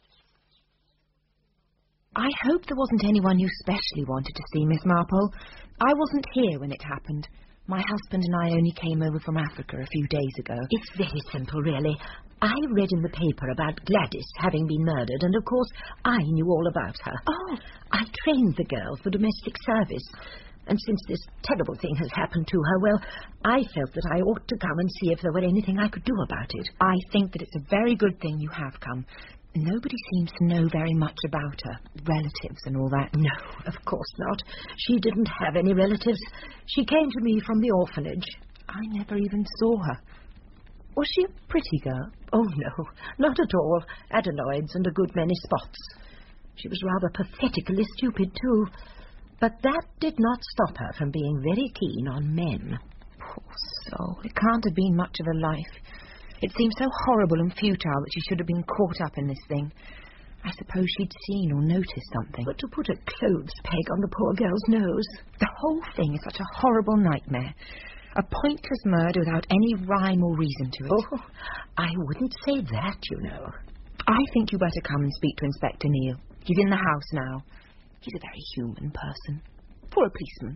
I hope there wasn't anyone you specially wanted to see, Miss Marple. I wasn't here when it happened. My husband and I only came over from Africa a few days ago. It's very simple, really. I read in the paper about Gladys having been murdered, and of course I knew all about her. Oh. I trained the girl for domestic service, and since this terrible thing has happened to her, well, I felt that I ought to come and see if there were anything I could do about it. I think that it's a very good thing you have come. Nobody seems to know very much about her, relatives and all that. No, of course not. She didn't have any relatives. She came to me from the orphanage. I never even saw her. Was she a pretty girl? Oh, no, not at all. Adenoids and a good many spots. She was rather pathetically stupid, too. But that did not stop her from being very keen on men. Poor soul. It can't have been much of a life. It seems so horrible and futile that she should have been caught up in this thing. I suppose she'd seen or noticed something. But to put a clothes peg on the poor girl's nose... The whole thing is such a horrible nightmare. A pointless murder without any rhyme or reason to it. Oh, I wouldn't say that, you know. I think you better come and speak to Inspector Neal. He's in the house now. He's a very human person. For a policeman.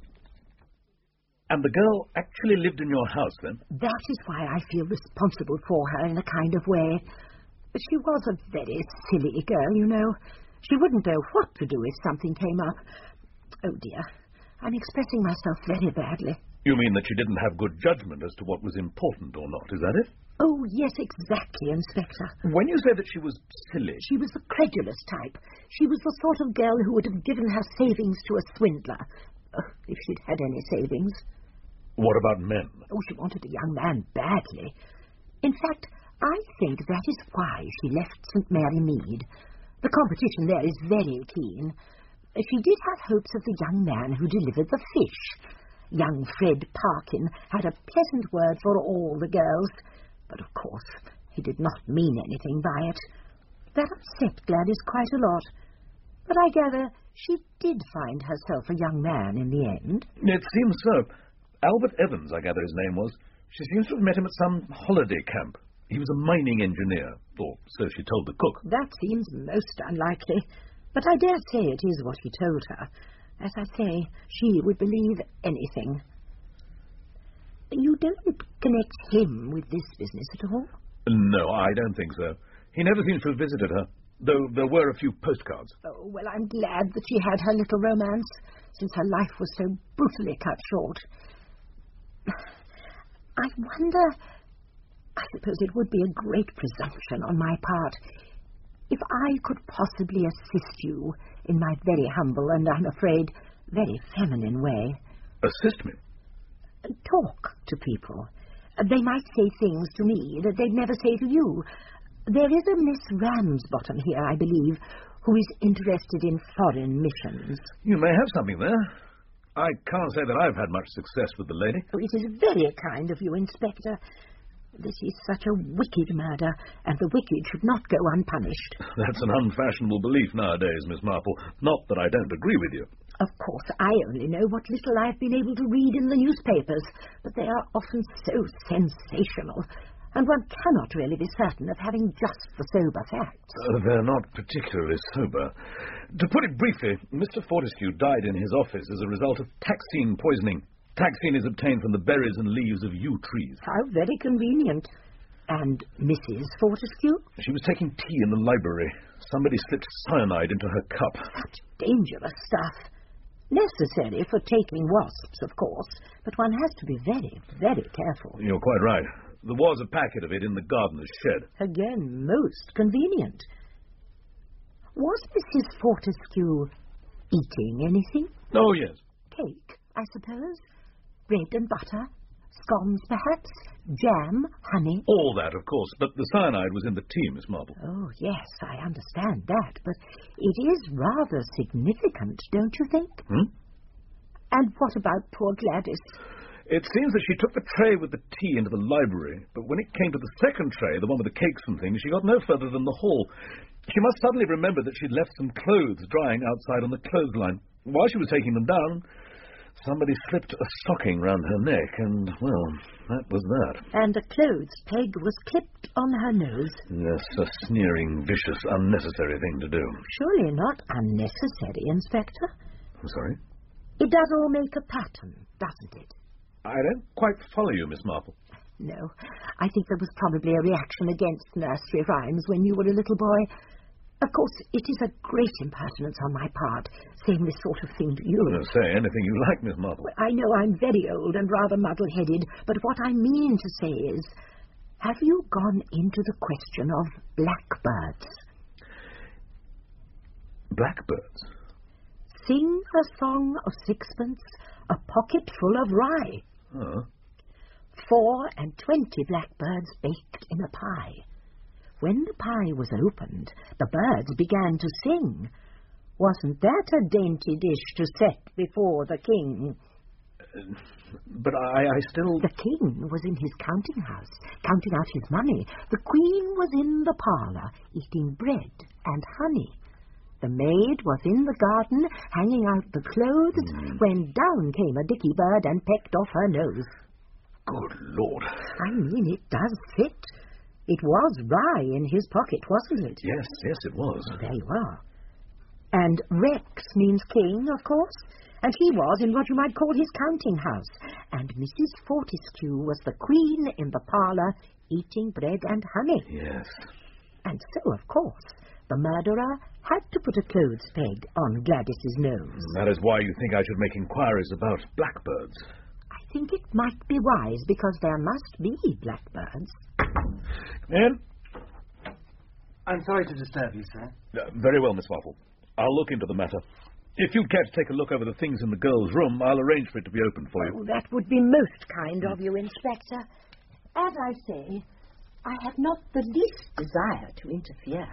And the girl actually lived in your house, then? That is why I feel responsible for her in a kind of way. But she was a very silly girl, you know. She wouldn't know what to do if something came up. Oh, dear. I'm expressing myself very badly. You mean that she didn't have good judgment as to what was important or not, is that it? Oh, yes, exactly, Inspector. When you say that she was silly... She was the credulous type. She was the sort of girl who would have given her savings to a swindler. If she'd had any savings. What about men? Oh, she wanted a young man badly. In fact, I think that is why she left St. Mary Mead. The competition there is very keen. She did have hopes of the young man who delivered the fish. Young Fred Parkin had a pleasant word for all the girls, but of course he did not mean anything by it. That upset Gladys quite a lot. But I gather she did find herself a young man in the end. It seems so. Albert Evans, I gather his name was. She seems to have met him at some holiday camp. He was a mining engineer, or so she told the cook. That seems most unlikely, but I dare say it is what he told her. As I say, she would believe anything. You don't connect him with this business at all? No, I don't think so. He never seems to have visited her, though there were a few postcards. Oh, well, I'm glad that she had her little romance, since her life was so brutally cut short. I wonder... I suppose it would be a great presumption on my part if I could possibly assist you in my very humble and, I'm afraid, very feminine way. Assist me? Talk to people. They might say things to me that they'd never say to you. There is a Miss Ramsbottom here, I believe, who is interested in foreign missions. You may have something there. I can't say that I've had much success with the lady. Oh, it is very kind of you, Inspector. This is such a wicked murder, and the wicked should not go unpunished. That's an unfashionable belief nowadays, Miss Marple. Not that I don't agree with you. Of course, I only know what little I've been able to read in the newspapers, but they are often so sensational, and one cannot really be certain of having just the sober facts. They're not particularly sober. To put it briefly, Mr. Fortescue died in his office as a result of taxine poisoning. Taxine is obtained from the berries and leaves of yew trees. How very convenient. And Mrs. Fortescue? She was taking tea in the library. Somebody slipped cyanide into her cup. Such dangerous stuff. Necessary for taking wasps, of course, but one has to be very, very careful. You're quite right. There was a packet of it in the gardener's shed. Again, most convenient. Was Mrs. Fortescue eating anything? Oh, yes. Cake, I suppose? Bread and butter? Scones, perhaps? Jam? Honey? All that, of course, but the cyanide was in the tea, Miss Marple. Oh, yes, I understand that, but it is rather significant, don't you think? And what about poor Gladys? It seems that she took the tray with the tea into the library, but when it came to the second tray, the one with the cakes and things, she got no further than the hall. She must suddenly remember that she'd left some clothes drying outside on the clothesline. While she was taking them down, somebody slipped a stocking round her neck, and, well, that was that. And a clothes peg was clipped on her nose. Yes, a sneering, vicious, unnecessary thing to do. Surely not unnecessary, Inspector. I'm sorry? It does all make a pattern, doesn't it? I don't quite follow you, Miss Marple. No, I think there was probably a reaction against nursery rhymes when you were a little boy. Of course, it is a great impertinence on my part, saying this sort of thing to you. Say anything you like, Miss Marple. Well, I know I'm very old and rather muddle-headed, but what I mean to say is, have you gone into the question of blackbirds? Blackbirds? Sing a song of sixpence, a pocket full of rye. 24 blackbirds baked in a pie. When the pie was opened, the birds began to sing. Wasn't that a dainty dish to set before the king? But I still... The king was in his counting house, counting out his money. The queen was in the parlour, eating bread and honey. The maid was in the garden, hanging out the clothes, when down came a dicky bird and pecked off her nose. Good Lord. I mean, it does fit. It was rye in his pocket, wasn't it? Yes, it was. There you are. And Rex means king, of course, and he was in what you might call his counting house, and Mrs. Fortescue was the queen in the parlour, eating bread and honey. Yes. And so, of course, the murderer had to put a clothes peg on Gladys's nose. That is why you think I should make inquiries about blackbirds. I think it might be wise, because there must be blackbirds. Ian? I'm sorry to disturb you, sir. Very well, Miss Waffle. I'll look into the matter. If you'd care to take a look over the things in the girls' room, I'll arrange for it to be opened for you. Oh, that would be most kind of you, Inspector. As I say, I have not the least desire to interfere.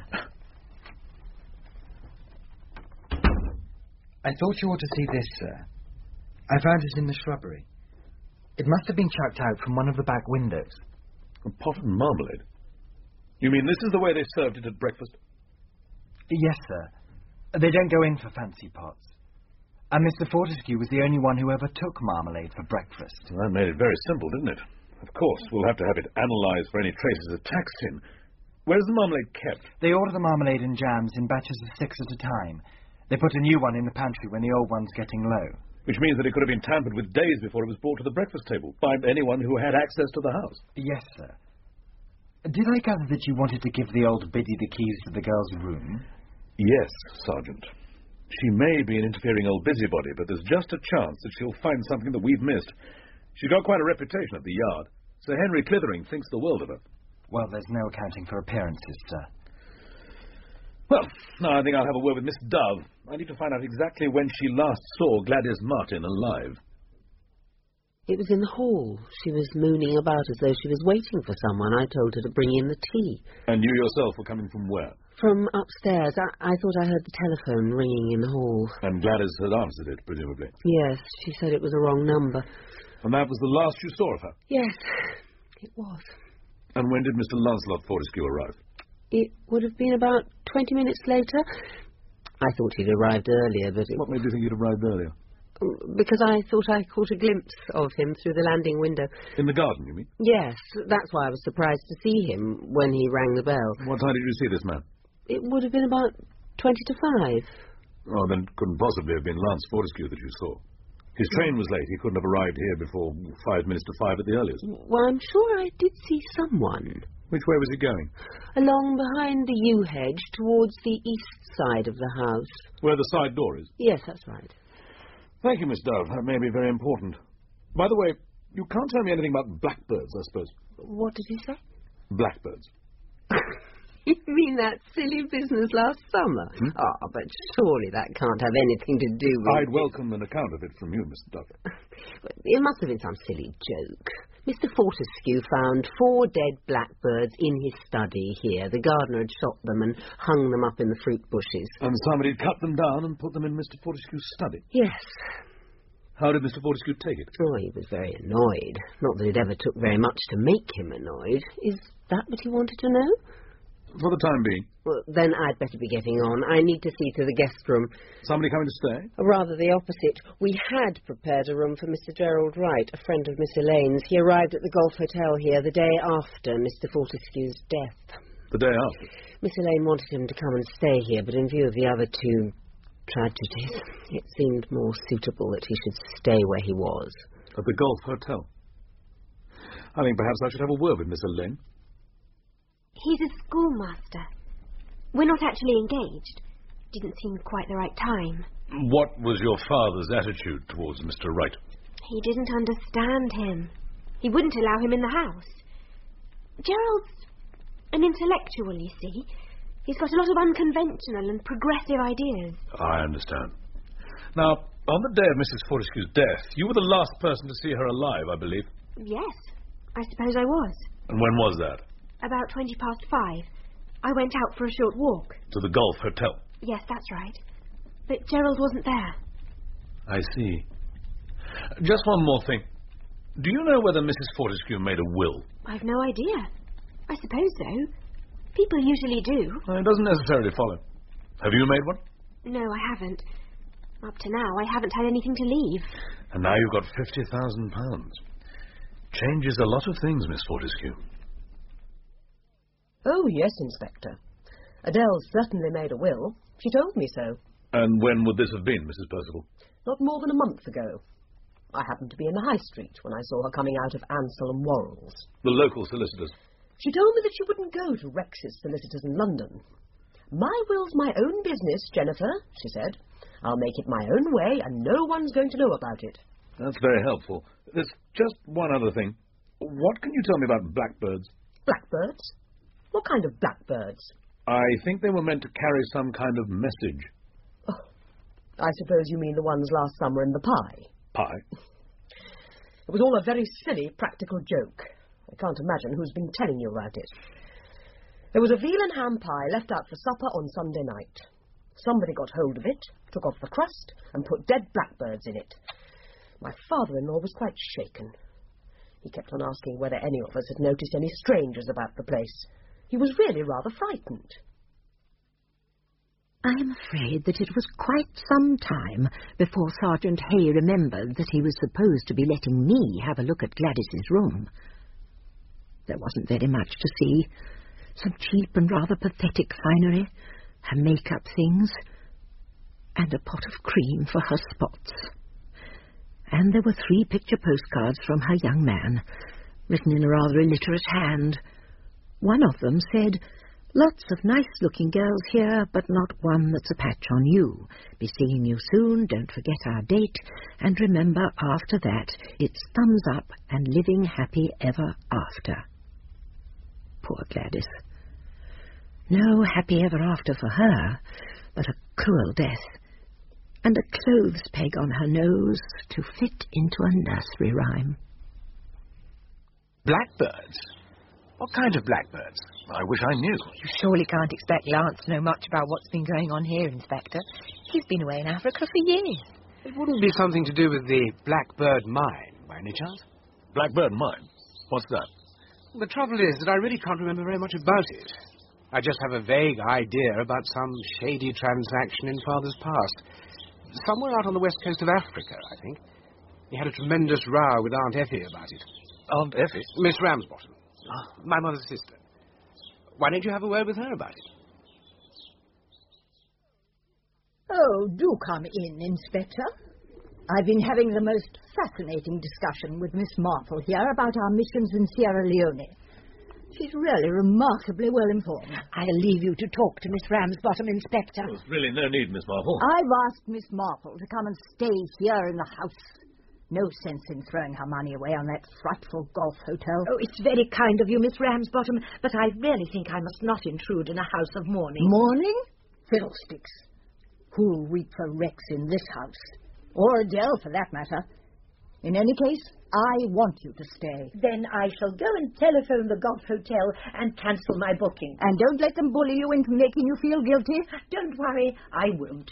I thought you ought to see this, sir. I found it in the shrubbery. It must have been chucked out from one of the back windows. A pot of marmalade? You mean this is the way they served it at breakfast? Yes, sir. They don't go in for fancy pots. And Mr. Fortescue was the only one who ever took marmalade for breakfast. Well, that made it very simple, didn't it? Of course, we'll have to have it analysed for any traces of taxine. Where's the marmalade kept? They order the marmalade and jams in batches of 6 at a time. They put a new one in the pantry when the old one's getting low. Which means that it could have been tampered with days before it was brought to the breakfast table by anyone who had access to the house. Yes, sir. Did I gather that you wanted to give the old biddy the keys to the girl's room? Yes, Sergeant. She may be an interfering old busybody, but there's just a chance that she'll find something that we've missed. She's got quite a reputation at the yard. Sir Henry Clithering thinks the world of her. Well, there's no accounting for appearances, sir. Well, now I think I'll have a word with Miss Dove. I need to find out exactly when she last saw Gladys Martin alive. It was in the hall. She was mooning about as though she was waiting for someone. I told her to bring in the tea. And you yourself were coming from where? From upstairs. I thought I heard the telephone ringing in the hall. And Gladys had answered it, presumably. Yes, she said it was a wrong number. And that was the last you saw of her? Yes, it was. And when did Mr. Lancelot Fortescue arrive? It would have been about 20 minutes later. I thought he'd arrived earlier, but... What made you think he'd arrived earlier? Because I thought I caught a glimpse of him through the landing window. In the garden, you mean? Yes, that's why I was surprised to see him when he rang the bell. What time did you see this man? It would have been about 20 to 5. Oh, then it couldn't possibly have been Lance Fortescue that you saw. His train was late. He couldn't have arrived here before 5 minutes to 5 at the earliest. Well, I'm sure I did see someone. Which way was he going? Along behind the yew hedge towards the east side of the house. Where the side door is? Yes, that's right. Thank you, Miss Dove. That may be very important. By the way, you can't tell me anything about blackbirds, I suppose. What did he say? Blackbirds. You mean that silly business last summer? Oh, but surely that can't have anything to do with... I'd welcome an account of it from you, Mr. Dove. It must have been some silly joke. Mr. Fortescue found 4 dead blackbirds in his study here. The gardener had shot them and hung them up in the fruit bushes. And somebody cut them down and put them in Mr. Fortescue's study? Yes. How did Mr. Fortescue take it? Oh, he was very annoyed. Not that it ever took very much to make him annoyed. Is that what you wanted to know? For the time being. Well, then I'd better be getting on. I need to see to the guest room. Somebody coming to stay? Rather the opposite. We had prepared a room for Mr. Gerald Wright, a friend of Miss Elaine's. He arrived at the Golf Hotel here the day after Mr. Fortescue's death. The day after? Miss Elaine wanted him to come and stay here, but in view of the other 2 tragedies, it seemed more suitable that he should stay where he was. At the Golf Hotel? I think perhaps I should have a word with Miss Elaine. He's a schoolmaster. We're not actually engaged. Didn't seem quite the right time. What was your father's attitude towards Mr. Wright? He didn't understand him. He wouldn't allow him in the house. Gerald's an intellectual, you see. He's got a lot of unconventional and progressive ideas. I understand. Now, on the day of Mrs. Fortescue's death, you were the last person to see her alive, I believe. Yes, I suppose I was. And when was that? About 20 past 5. I went out for a short walk. To the Golf Hotel? Yes, that's right. But Gerald wasn't there. I see. Just one more thing. Do you know whether Mrs. Fortescue made a will? I've no idea. I suppose so. People usually do. Well, it doesn't necessarily follow. Have you made one? No, I haven't. Up to now, I haven't had anything to leave. And now you've got £50,000. Changes a lot of things, Miss Fortescue. Oh, yes, Inspector. Adele certainly made a will. She told me so. And when would this have been, Mrs. Percival? Not more than a month ago. I happened to be in the High Street when I saw her coming out of Ansell and Worrell's. The local solicitors? She told me that she wouldn't go to Rex's solicitors in London. My will's my own business, Jennifer, she said. I'll make it my own way, and no one's going to know about it. That's very helpful. There's just one other thing. What can you tell me about blackbirds? Blackbirds? What kind of blackbirds? I think they were meant to carry some kind of message. Oh, I suppose you mean the ones last summer in the pie. Pie? It was all a very silly practical joke. I can't imagine who's been telling you about it. There was a veal and ham pie left out for supper on Sunday night. Somebody got hold of it, took off the crust, and put dead blackbirds in it. My father-in-law was quite shaken. He kept on asking whether any of us had noticed any strangers about the place. He was really rather frightened. I am afraid that it was quite some time before Sergeant Hay remembered that he was supposed to be letting me have a look at Gladys's room. There wasn't very much to see. Some cheap and rather pathetic finery, her make-up things, and a pot of cream for her spots. And there were 3 picture postcards from her young man, written in a rather illiterate hand. One of them said, "Lots of nice-looking girls here, but not one that's a patch on you. Be seeing you soon, don't forget our date, and remember after that, it's thumbs up and living happy ever after." Poor Gladys. No happy ever after for her, but a cruel death, and a clothes peg on her nose to fit into a nursery rhyme. Blackbirds? What kind of blackbirds? I wish I knew. You surely can't expect Lance to know much about what's been going on here, Inspector. He's been away in Africa for years. It wouldn't be something to do with the Blackbird Mine, by any chance? Blackbird Mine? What's that? The trouble is that I really can't remember very much about it. I just have a vague idea about some shady transaction in Father's past. Somewhere out on the west coast of Africa, I think. He had a tremendous row with Aunt Effie about it. Aunt Effie? Miss Ramsbottom. My mother's sister. Why don't you have a word with her about it? Oh, do come in, Inspector. I've been having the most fascinating discussion with Miss Marple here about our missions in Sierra Leone. She's really remarkably well informed. I'll leave you to talk to Miss Ramsbottom, Inspector. There's really no need, Miss Marple. I've asked Miss Marple to come and stay here in the house. No sense in throwing her money away on that frightful golf hotel. Oh, it's very kind of you, Miss Ramsbottom, but I really think I must not intrude in a house of mourning. Mourning? Fiddlesticks. Who'll weep for Rex in this house? Or Adele, for that matter. In any case, I want you to stay. Then I shall go and telephone the golf hotel and cancel my booking. And don't let them bully you into making you feel guilty. Don't worry, I won't.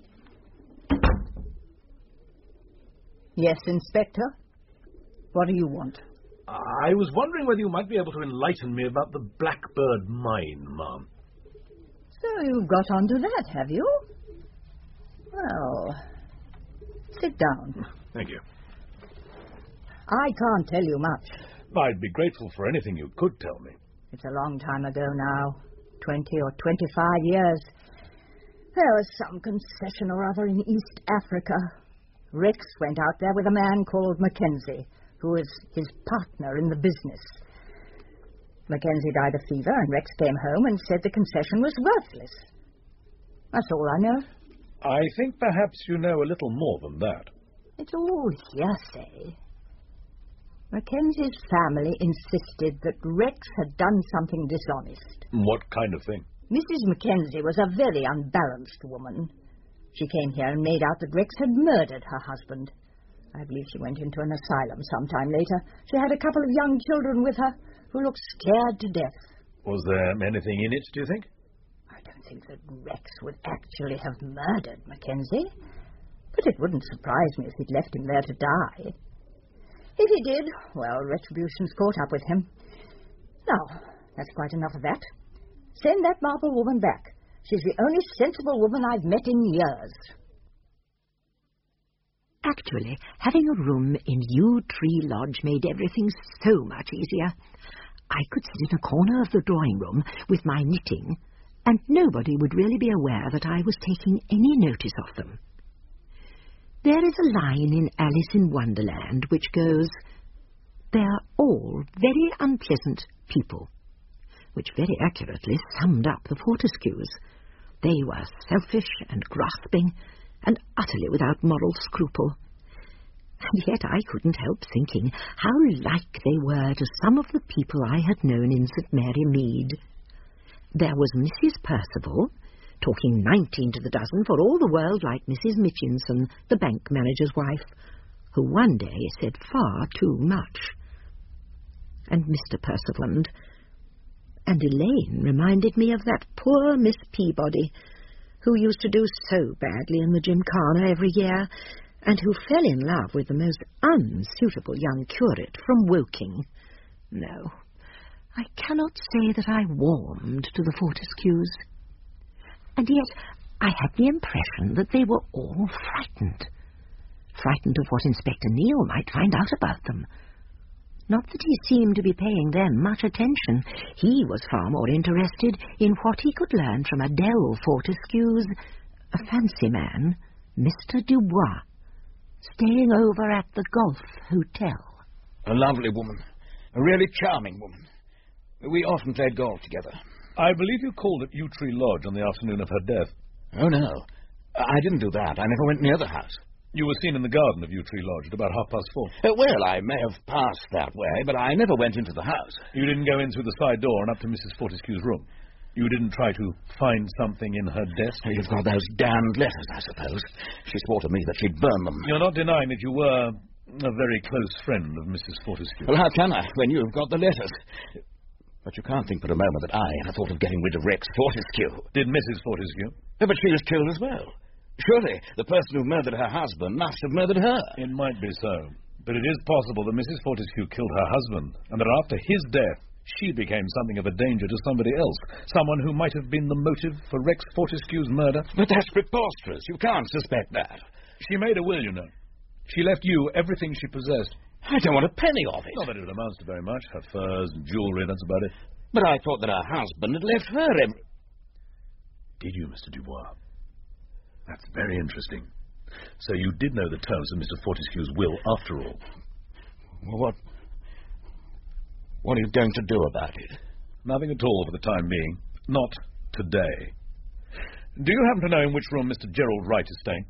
Yes, Inspector? What do you want? I was wondering whether you might be able to enlighten me about the Blackbird Mine, ma'am. So you've got onto that, have you? Well, sit down. Thank you. I can't tell you much. I'd be grateful for anything you could tell me. It's a long time ago now. 20 or 25 years. There was some concession or other in East Africa. Rex went out there with a man called Mackenzie, who was his partner in the business. Mackenzie died of fever, and Rex came home and said the concession was worthless. That's all I know. I think perhaps you know a little more than that. It's all hearsay. Mackenzie's family insisted that Rex had done something dishonest. What kind of thing? Mrs. Mackenzie was a very unbalanced woman. She came here and made out that Rex had murdered her husband. I believe she went into an asylum sometime later. She had a couple of young children with her who looked scared to death. Was there anything in it, do you think? I don't think that Rex would actually have murdered Mackenzie. But it wouldn't surprise me if he'd left him there to die. If he did, well, retribution's caught up with him. Now, that's quite enough of that. Send that Marple woman back. She's the only sensible woman I've met in years. Actually, having a room in Yew Tree Lodge made everything so much easier. I could sit in a corner of the drawing room with my knitting, and nobody would really be aware that I was taking any notice of them. There is a line in Alice in Wonderland which goes, "They're all very unpleasant people," which very accurately summed up the Fortescues. They were selfish and grasping, and utterly without moral scruple. And yet I couldn't help thinking how like they were to some of the people I had known in St. Mary Mead. There was Mrs. Percival, talking 19 to the dozen, for all the world like Mrs. Mitchinson, the bank manager's wife, who one day said far too much. And Mr. Percival and Elaine reminded me of that poor Miss Peabody, who used to do so badly in the Gymkhana every year, and who fell in love with the most unsuitable young curate from Woking. No, I cannot say that I warmed to the Fortescues. And yet I had the impression that they were all frightened. Frightened of what Inspector Neil might find out about them. Not that he seemed to be paying them much attention. He was far more interested in what he could learn from Adele Fortescue's fancy man, Mr. Dubois, staying over at the Golf Hotel. A lovely woman. A really charming woman. We often played golf together. I believe you called at Yew Tree Lodge on the afternoon of her death. Oh, no. I didn't do that. I never went near the house. You were seen in the garden of Yew Tree Lodge at about 4:30. Well, I may have passed that way, but I never went into the house. You didn't go in through the side door and up to Mrs. Fortescue's room? You didn't try to find something in her desk? You've got those damned letters, I suppose. She swore to me that she'd burn them. You're not denying that you were a very close friend of Mrs. Fortescue? Well, how can I, when you've got the letters? But you can't think for a moment that I ever thought of getting rid of Rex Fortescue. Did Mrs. Fortescue? But she was killed as well. Surely the person who murdered her husband must have murdered her. It might be so. But it is possible that Mrs. Fortescue killed her husband, and that after his death, she became something of a danger to somebody else. Someone who might have been the motive for Rex Fortescue's murder. But that's preposterous. You can't suspect that. She made a will, you know. She left you everything she possessed. I don't want a penny of it. Not that it amounts to very much. Her furs and jewellery, that's about it. But I thought that her husband had left her every... Did you, Mr. Dubois? That's very interesting. So you did know the terms of Mr. Fortescue's will, after all? Well, what are you going to do about it? Nothing at all for the time being. Not today. Do you happen to know in which room Mr. Gerald Wright is staying?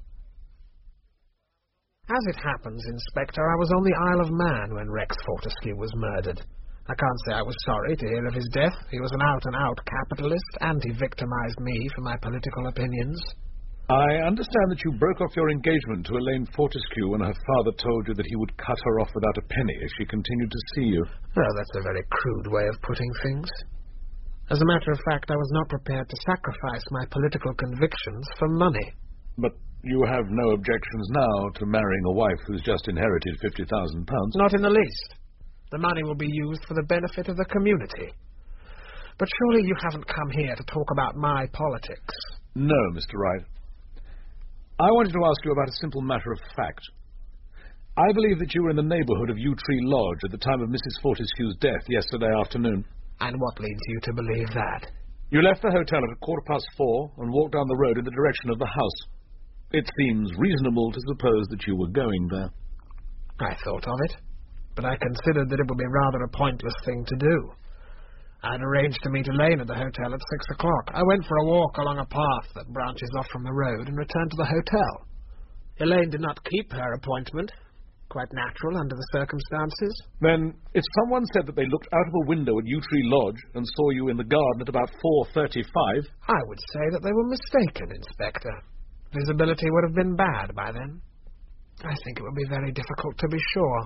As it happens, Inspector, I was on the Isle of Man when Rex Fortescue was murdered. I can't say I was sorry to hear of his death. He was an out-and-out capitalist, and he victimized me for my political opinions. I understand that you broke off your engagement to Elaine Fortescue when her father told you that he would cut her off without a penny if she continued to see you. Well, that's a very crude way of putting things. As a matter of fact, I was not prepared to sacrifice my political convictions for money. But you have no objections now to marrying a wife who's just inherited £50,000? Not in the least. The money will be used for the benefit of the community. But surely you haven't come here to talk about my politics. No, Mr. Wright. I wanted to ask you about a simple matter of fact. I believe that you were in the neighbourhood of Yew Tree Lodge at the time of Mrs. Fortescue's death yesterday afternoon. And what leads you to believe that? You left the hotel at 4:15 and walked down the road in the direction of the house. It seems reasonable to suppose that you were going there. I thought of it, but I considered that it would be rather a pointless thing to do. I had arranged to meet Elaine at the hotel at 6 o'clock. I went for a walk along a path that branches off from the road and returned to the hotel. Elaine did not keep her appointment. Quite natural under the circumstances. Then, if someone said that they looked out of a window at Yew Tree Lodge and saw you in the garden at about 4:35... I would say that they were mistaken, Inspector. Visibility would have been bad by then. I think it would be very difficult to be sure.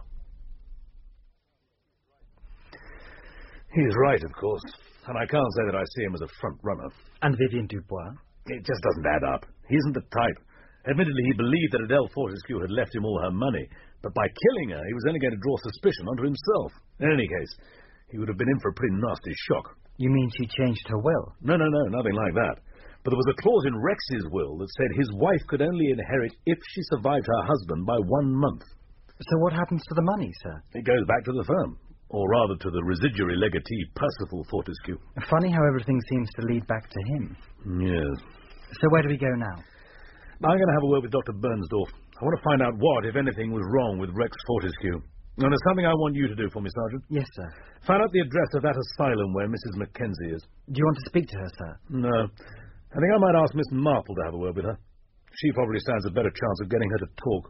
He's right, of course. And I can't say that I see him as a front-runner. And Vivienne Dubois? It just doesn't add up. He isn't the type. Admittedly, he believed that Adele Fortescue had left him all her money, but by killing her, he was only going to draw suspicion onto himself. In any case, he would have been in for a pretty nasty shock. You mean she changed her will? No, nothing like that. But there was a clause in Rex's will that said his wife could only inherit if she survived her husband by 1 month. So what happens to the money, sir? It goes back to the firm. Or rather to the residuary legatee, Percival Fortescue. Funny how everything seems to lead back to him. Yes. So where do we go now? I'm going to have a word with Dr. Bernsdorf. I want to find out what, if anything, was wrong with Rex Fortescue. And there's something I want you to do for me, Sergeant. Yes, sir. Find out the address of that asylum where Mrs. Mackenzie is. Do you want to speak to her, sir? No. I think I might ask Miss Marple to have a word with her. She probably stands a better chance of getting her to talk.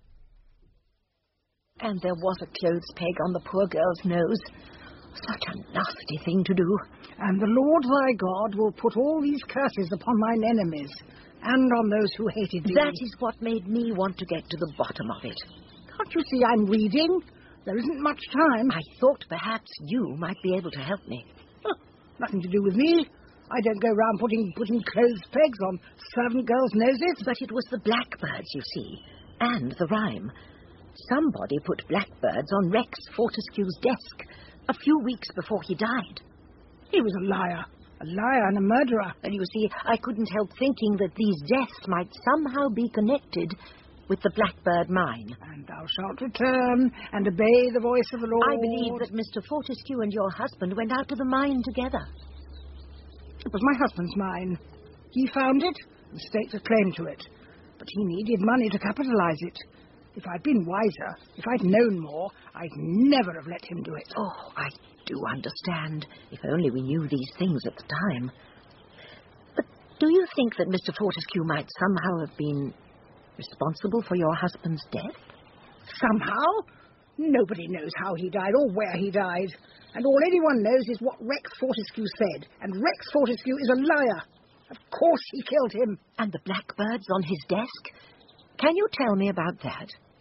And there was a clothes peg on the poor girl's nose. Such a nasty thing to do. And the Lord thy God will put all these curses upon thine enemies, and on those who hated thee. That is what made me want to get to the bottom of it. Can't you see I'm reading? There isn't much time. I thought perhaps you might be able to help me. Nothing to do with me. I don't go round putting clothes pegs on servant girls' noses. But it was the blackbirds, you see, and the rhyme. Somebody put blackbirds on Rex Fortescue's desk a few weeks before he died. He was a liar and a murderer. And you see, I couldn't help thinking that these deaths might somehow be connected with the Blackbird mine. And thou shalt return and obey the voice of the Lord. I believe that Mr. Fortescue and your husband went out to the mine together. It was my husband's mine. He found it and staked a claim to it. But he needed money to capitalize it. If I'd been wiser, if I'd known more, I'd never have let him do it. Oh, I do understand. If only we knew these things at the time. But do you think that Mr. Fortescue might somehow have been responsible for your husband's death? Somehow? Nobody knows how he died or where he died. And all anyone knows is what Rex Fortescue said. And Rex Fortescue is a liar. Of course he killed him. And the blackbirds on his desk? Can you tell me about that?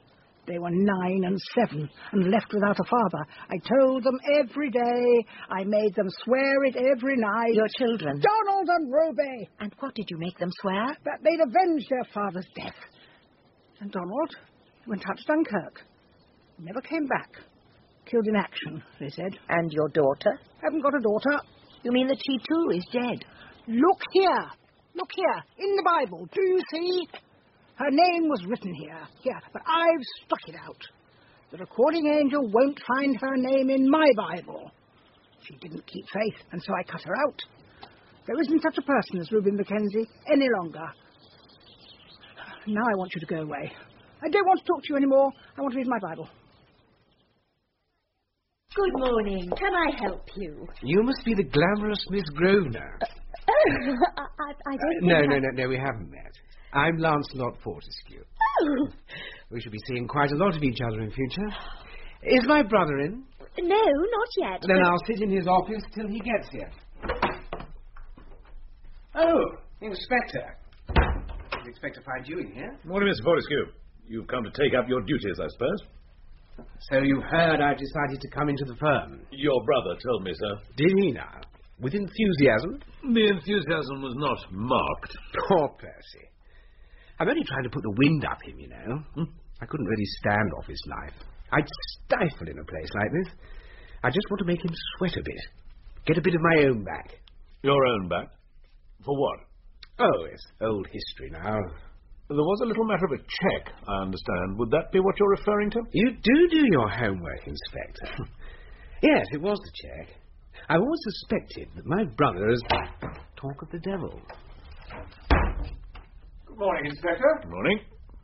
They were 9 and 7 and left without a father. I told them every day. I made them swear it every night. Your children? Donald and Ruby. And what did you make them swear? That they'd avenge their father's death. And Donald went out to Dunkirk. Never came back. Killed in action, they said. And your daughter? Haven't got a daughter. You mean that she too is dead? Look here. Look here. In the Bible. Do you see? Her name was written here, but I've stuck it out. The recording angel won't find her name in my Bible. She didn't keep faith, and so I cut her out. There isn't such a person as Reuben Mackenzie any longer. Now I want you to go away. I don't want to talk to you anymore. I want to read my Bible. Good morning. Can I help you? You must be the glamorous Miss Grosvenor. I don't No, we haven't met. I'm Lancelot Fortescue. Oh. We shall be seeing quite a lot of each other in future. Is my brother in? No, not yet. Then I'll sit in his office till he gets here. Oh, Inspector. I expect to find you in here. Morning, Mr. Fortescue. You've come to take up your duties, I suppose. So you've heard I've decided to come into the firm? Your brother told me so. Did he now? With enthusiasm? The enthusiasm was not marked. Poor Percy. I'm only trying to put the wind up him, you know. I couldn't really stand office life. I'd stifle in a place like this. I just want to make him sweat a bit. Get a bit of my own back. Your own back? For what? Oh, it's old history now. There was a little matter of a cheque, I understand. Would that be what you're referring to? You do your homework, Inspector. Yes, it was the cheque. I always suspected that my brother is... Talk of the devil. Good morning, Inspector. Good morning.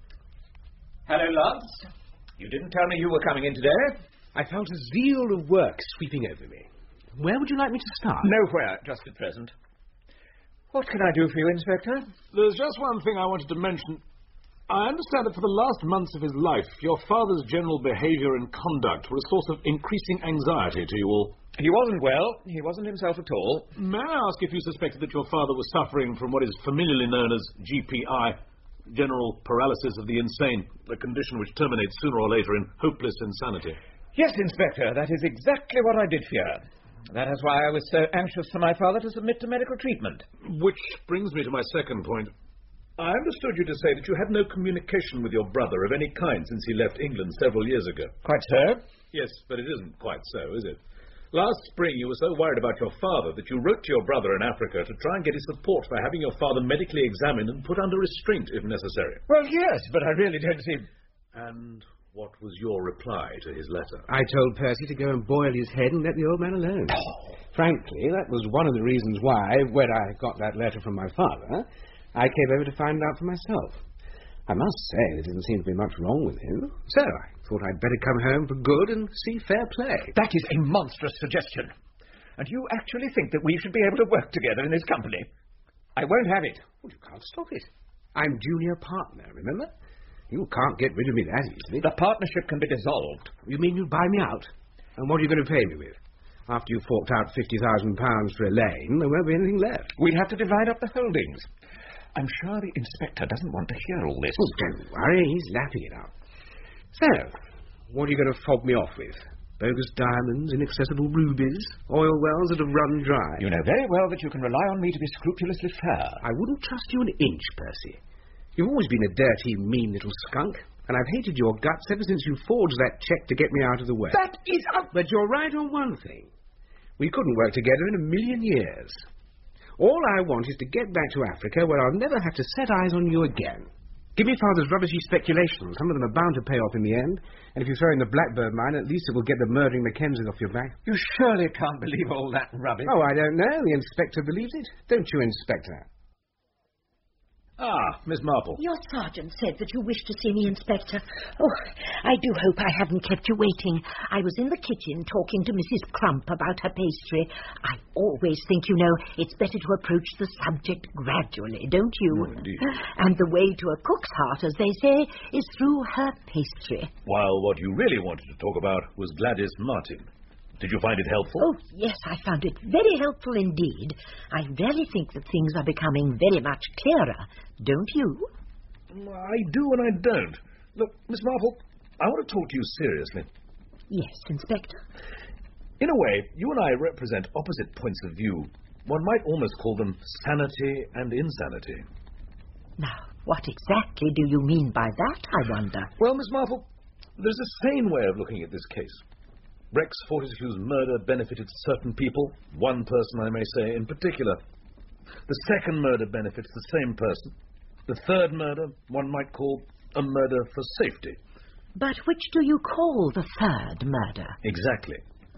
Hello, Lance. You didn't tell me you were coming in today. I felt a zeal of work sweeping over me. Where would you like me to start? Nowhere, just at present. What can I do for you, Inspector? There's just one thing I wanted to mention. I understand that for the last months of his life, your father's general behaviour and conduct were a source of increasing anxiety to you all. He wasn't well. He wasn't himself at all. May I ask if you suspected that your father was suffering from what is familiarly known as GPI, general paralysis of the insane, a condition which terminates sooner or later in hopeless insanity? Yes, Inspector, that is exactly what I did fear. That is why I was so anxious for my father to submit to medical treatment. Which brings me to my second point. I understood you to say that you had no communication with your brother of any kind since he left England several years ago. Quite so. Yes, but it isn't quite so, is it? Last spring you were so worried about your father that you wrote to your brother in Africa to try and get his support by having your father medically examined and put under restraint if necessary. Well, yes, but I really don't see... And what was your reply to his letter? I told Percy to go and boil his head and let the old man alone. Oh. Frankly, that was one of the reasons why, when I got that letter from my father, I came over to find out for myself. I must say there didn't seem to be much wrong with him. So I thought I'd better come home for good and see fair play. That is a monstrous suggestion. And you actually think that we should be able to work together in his company? I won't have it. Well, you can't stop it. I'm junior partner, remember? You can't get rid of me that easily. The partnership can be dissolved. You mean you buy me out? And what are you going to pay me with? After you've forked out £50,000 for Elaine, there won't be anything left. We'd have to divide up the holdings. I'm sure the Inspector doesn't want to hear all this. Oh, don't worry, he's lapping it up. So, what are you going to fob me off with? Bogus diamonds, inaccessible rubies, oil wells that have run dry? You know very well that you can rely on me to be scrupulously fair. I wouldn't trust you an inch, Percy. You've always been a dirty, mean little skunk, and I've hated your guts ever since you forged that cheque to get me out of the way. That is But you're right on one thing. We couldn't work together in a million years. All I want is to get back to Africa where I'll never have to set eyes on you again. Give me father's rubbishy speculations. Some of them are bound to pay off in the end. And if you throw in the Blackbird mine, at least it will get the murdering Mackenzies off your back. You surely can't believe all that rubbish. Oh, I don't know. The Inspector believes it. Don't you, Inspector? Ah, Miss Marple. Your sergeant said that you wished to see me, Inspector. Oh, I do hope I haven't kept you waiting. I was in the kitchen talking to Mrs. Crump about her pastry. I always think, you know, it's better to approach the subject gradually, don't you? Oh, indeed. And the way to a cook's heart, as they say, is through her pastry. While what you really wanted to talk about was Gladys Martin. Did you find it helpful? Oh, yes, I found it very helpful indeed. I really think that things are becoming very much clearer, don't you? I do and I don't. Look, Miss Marple, I want to talk to you seriously. Yes, Inspector. In a way, you and I represent opposite points of view. One might almost call them sanity and insanity. Now, what exactly do you mean by that, I wonder? Well, Miss Marple, there's a sane way of looking at this case. Rex Fortescue's murder benefited certain people, one person, I may say, in particular. The second murder benefits the same person. The third murder, one might call a murder for safety. But which do you call the third murder? Exactly.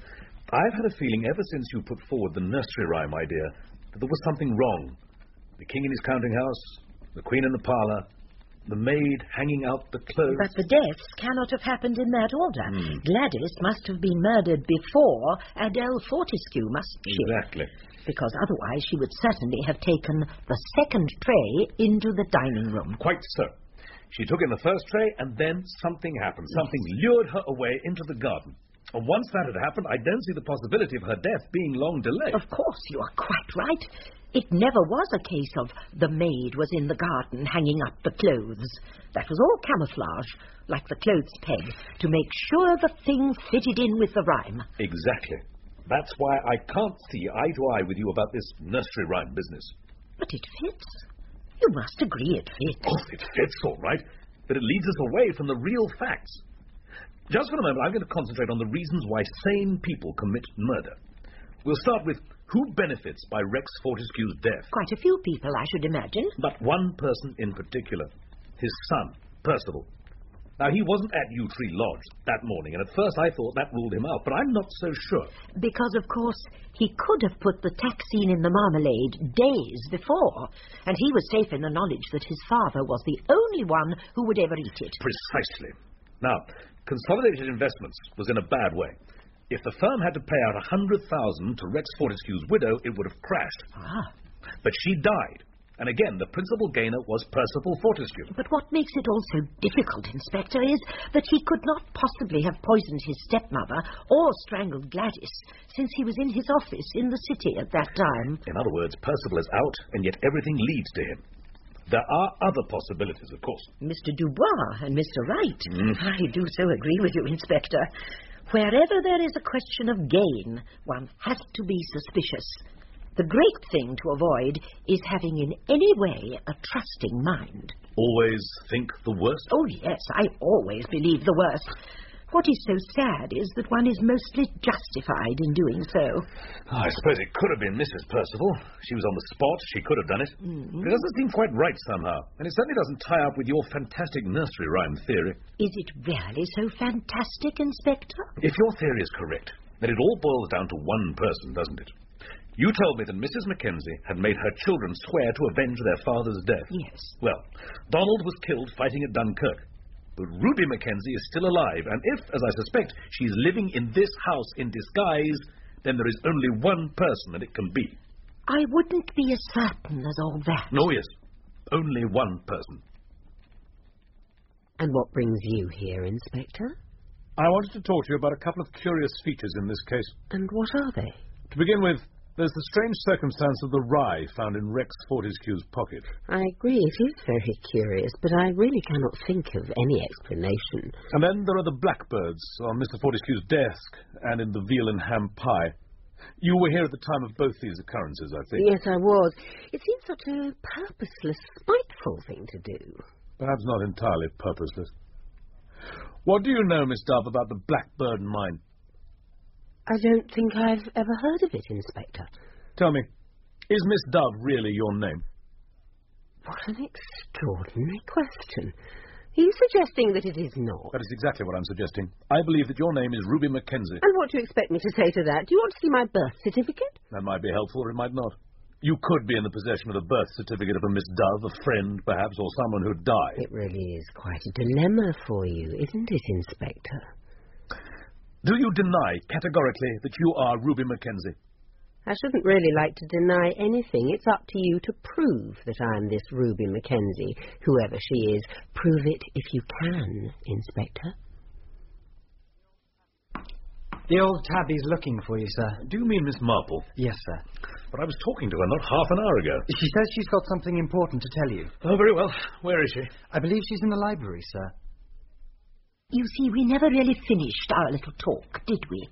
I've had a feeling ever since you put forward the nursery rhyme idea that there was something wrong. The king in his counting house, the queen in the parlour, the maid hanging out the clothes. But the deaths cannot have happened in that order. Gladys must have been murdered before Adele Fortescue, mustn't she? Exactly. Because otherwise she would certainly have taken the second tray into the dining room. Quite so. She took in the first tray, and then something happened. Something lured her away into the garden. And once that had happened, I don't see the possibility of her death being long delayed. Of course, you are quite right. It never was a case of the maid was in the garden hanging up the clothes. That was all camouflage, like the clothes peg, to make sure the thing fitted in with the rhyme. Exactly. That's why I can't see eye to eye with you about this nursery rhyme business. But it fits. You must agree it fits. Oh, it fits, all right. But it leads us away from the real facts. Just for a moment, I'm going to concentrate on the reasons why sane people commit murder. We'll start with who benefits by Rex Fortescue's death. Quite a few people, I should imagine. But one person in particular. His son, Percival. Now, he wasn't at Yew Tree Lodge that morning, and at first I thought that ruled him out, but I'm not so sure. Because, of course, he could have put the taxine in the marmalade days before, and he was safe in the knowledge that his father was the only one who would ever eat it. Precisely. Now, Consolidated Investments was in a bad way. If the firm had to pay out $100,000 to Rex Fortescue's widow, it would have crashed. But she died. And again, the principal gainer was Percival Fortescue. But what makes it all so difficult, Inspector, is that he could not possibly have poisoned his stepmother or strangled Gladys, since he was in his office in the city at that time. In other words, Percival is out, and yet everything leads to him. There are other possibilities, of course. Mr. Dubois and Mr. Wright. I do so agree with you, Inspector. Wherever there is a question of gain, one has to be suspicious. The great thing to avoid is having in any way a trusting mind. Always think the worst? Oh, yes, I always believe the worst. What is so sad is that one is mostly justified in doing so. I suppose it could have been Mrs. Percival. She was on the spot. She could have done it. It doesn't seem quite right somehow. And it certainly doesn't tie up with your fantastic nursery rhyme theory. Is it really so fantastic, Inspector? If your theory is correct, then it all boils down to one person, doesn't it? You told me that Mrs. Mackenzie had made her children swear to avenge their father's death. Yes. Well, Donald was killed fighting at Dunkirk. But Ruby Mackenzie is still alive, and if, as I suspect, she's living in this house in disguise, then there is only one person that it can be. I wouldn't be as certain as all that. No, yes. Only one person. And what brings you here, Inspector? I wanted to talk to you about a couple of curious features in this case. And what are they? To begin with, there's the strange circumstance of the rye found in Rex Fortescue's pocket. I agree, it is very curious, but I really cannot think of any explanation. And then there are the blackbirds on Mr. Fortescue's desk and in the veal and ham pie. You were here at the time of both these occurrences, I think. Yes, I was. It seems such a purposeless, spiteful thing to do. Perhaps not entirely purposeless. What do you know, Miss Dove, about the Blackbird mine? I don't think I've ever heard of it, Inspector. Tell me, is Miss Dove really your name? What an extraordinary question. Are you suggesting that it is not? That is exactly what I'm suggesting. I believe that your name is Ruby Mackenzie. And what do you expect me to say to that? Do you want to see my birth certificate? That might be helpful, or it might not. You could be in the possession of the birth certificate of a Miss Dove, a friend, perhaps, or someone who died. It really is quite a dilemma for you, isn't it, Inspector? Do you deny categorically that you are Ruby Mackenzie? I shouldn't really like to deny anything. It's up to you to prove that I'm this Ruby Mackenzie, whoever she is. Prove it if you can, Inspector. The old tabby's looking for you, sir. Do you mean Miss Marple? Yes, sir. But I was talking to her not half an hour ago. She says she's got something important to tell you. Oh, very well. Where is she? I believe she's in the library, sir. You see, we never really finished our little talk, did we?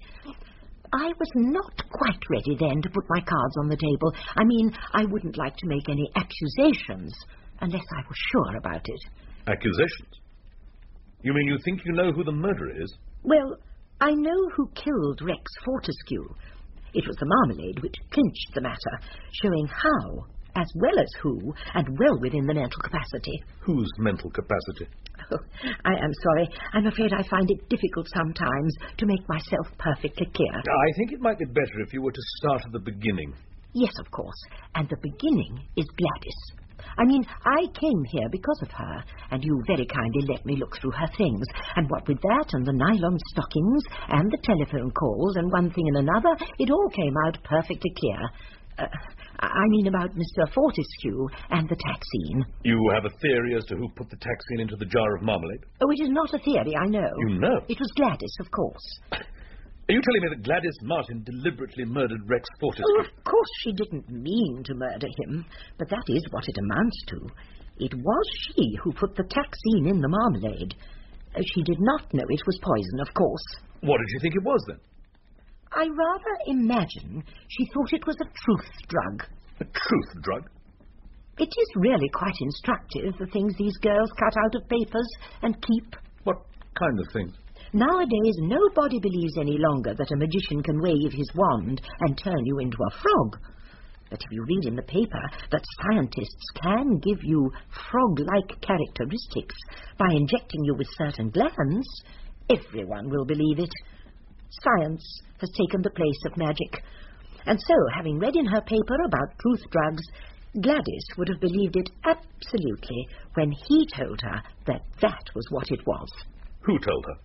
I was not quite ready then to put my cards on the table. I mean, I wouldn't like to make any accusations unless I was sure about it. Accusations? You mean you think you know who the murderer is? Well, I know who killed Rex Fortescue. It was the marmalade which clinched the matter, showing how, as well as who, and well within the mental capacity. Whose mental capacity? Oh, I am sorry. I'm afraid I find it difficult sometimes to make myself perfectly clear. I think it might be better if you were to start at the beginning. Yes, of course. And the beginning is Gladys. I mean, I came here because of her, and you very kindly let me look through her things. And what with that, and the nylon stockings, and the telephone calls, and one thing and another, it all came out perfectly clear. I mean about Mr. Fortescue and the taxine. You have a theory as to who put the taxine into the jar of marmalade? Oh, it is not a theory, I know. You know? It was Gladys, of course. Are you telling me that Gladys Martin deliberately murdered Rex Fortescue? Oh, of course she didn't mean to murder him, but that is what it amounts to. It was she who put the taxine in the marmalade. She did not know it was poison, of course. What did you think it was, then? I rather imagine she thought it was a truth drug. A truth drug? It is really quite instructive, the things these girls cut out of papers and keep. What kind of things? Nowadays, nobody believes any longer that a magician can wave his wand and turn you into a frog. But if you read in the paper that scientists can give you frog-like characteristics by injecting you with certain glands, everyone will believe it. Science has taken the place of magic. And so, having read in her paper about truth drugs, Gladys would have believed it absolutely when he told her that that was what it was. Who told her?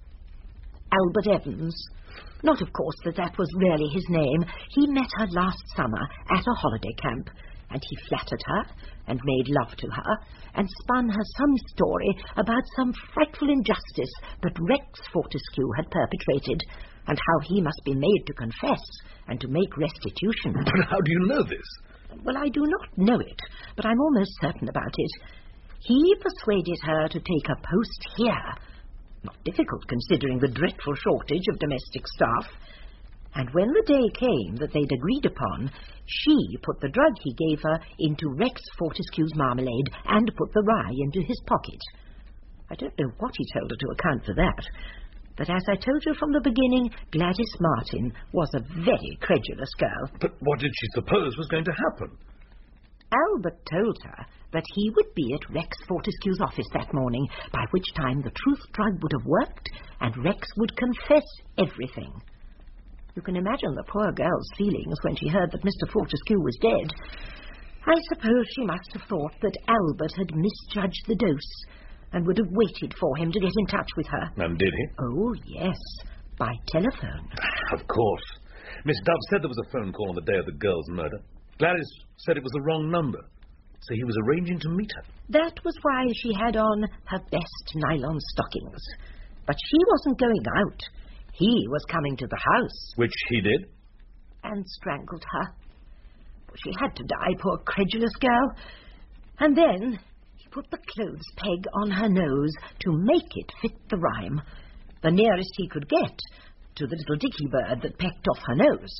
Albert Evans. Not, of course, that that was really his name. He met her last summer at a holiday camp, and he flattered her and made love to her and spun her some story about some frightful injustice that Rex Fortescue had perpetrated, and how he must be made to confess and to make restitution. But how do you know this? Well, I do not know it, but I'm almost certain about it. He persuaded her to take a post here. Not difficult, considering the dreadful shortage of domestic staff. And when the day came that they'd agreed upon, she put the drug he gave her into Rex Fortescue's marmalade and put the rye into his pocket. I don't know what he told her to account for that. But as I told you from the beginning, Gladys Martin was a very credulous girl. But what did she suppose was going to happen? Albert told her that he would be at Rex Fortescue's office that morning, by which time the truth drug would have worked and Rex would confess everything. You can imagine the poor girl's feelings when she heard that Mr. Fortescue was dead. I suppose she must have thought that Albert had misjudged the dose and would have waited for him to get in touch with her. And did he? Oh, yes, by telephone. Of course. Miss Dove said there was a phone call on the day of the girl's murder. Gladys said it was the wrong number, so he was arranging to meet her. That was why she had on her best nylon stockings. But she wasn't going out. He was coming to the house. Which he did? And strangled her. She had to die, poor credulous girl. And then he put the clothes peg on her nose to make it fit the rhyme, the nearest he could get to the little dicky bird that pecked off her nose.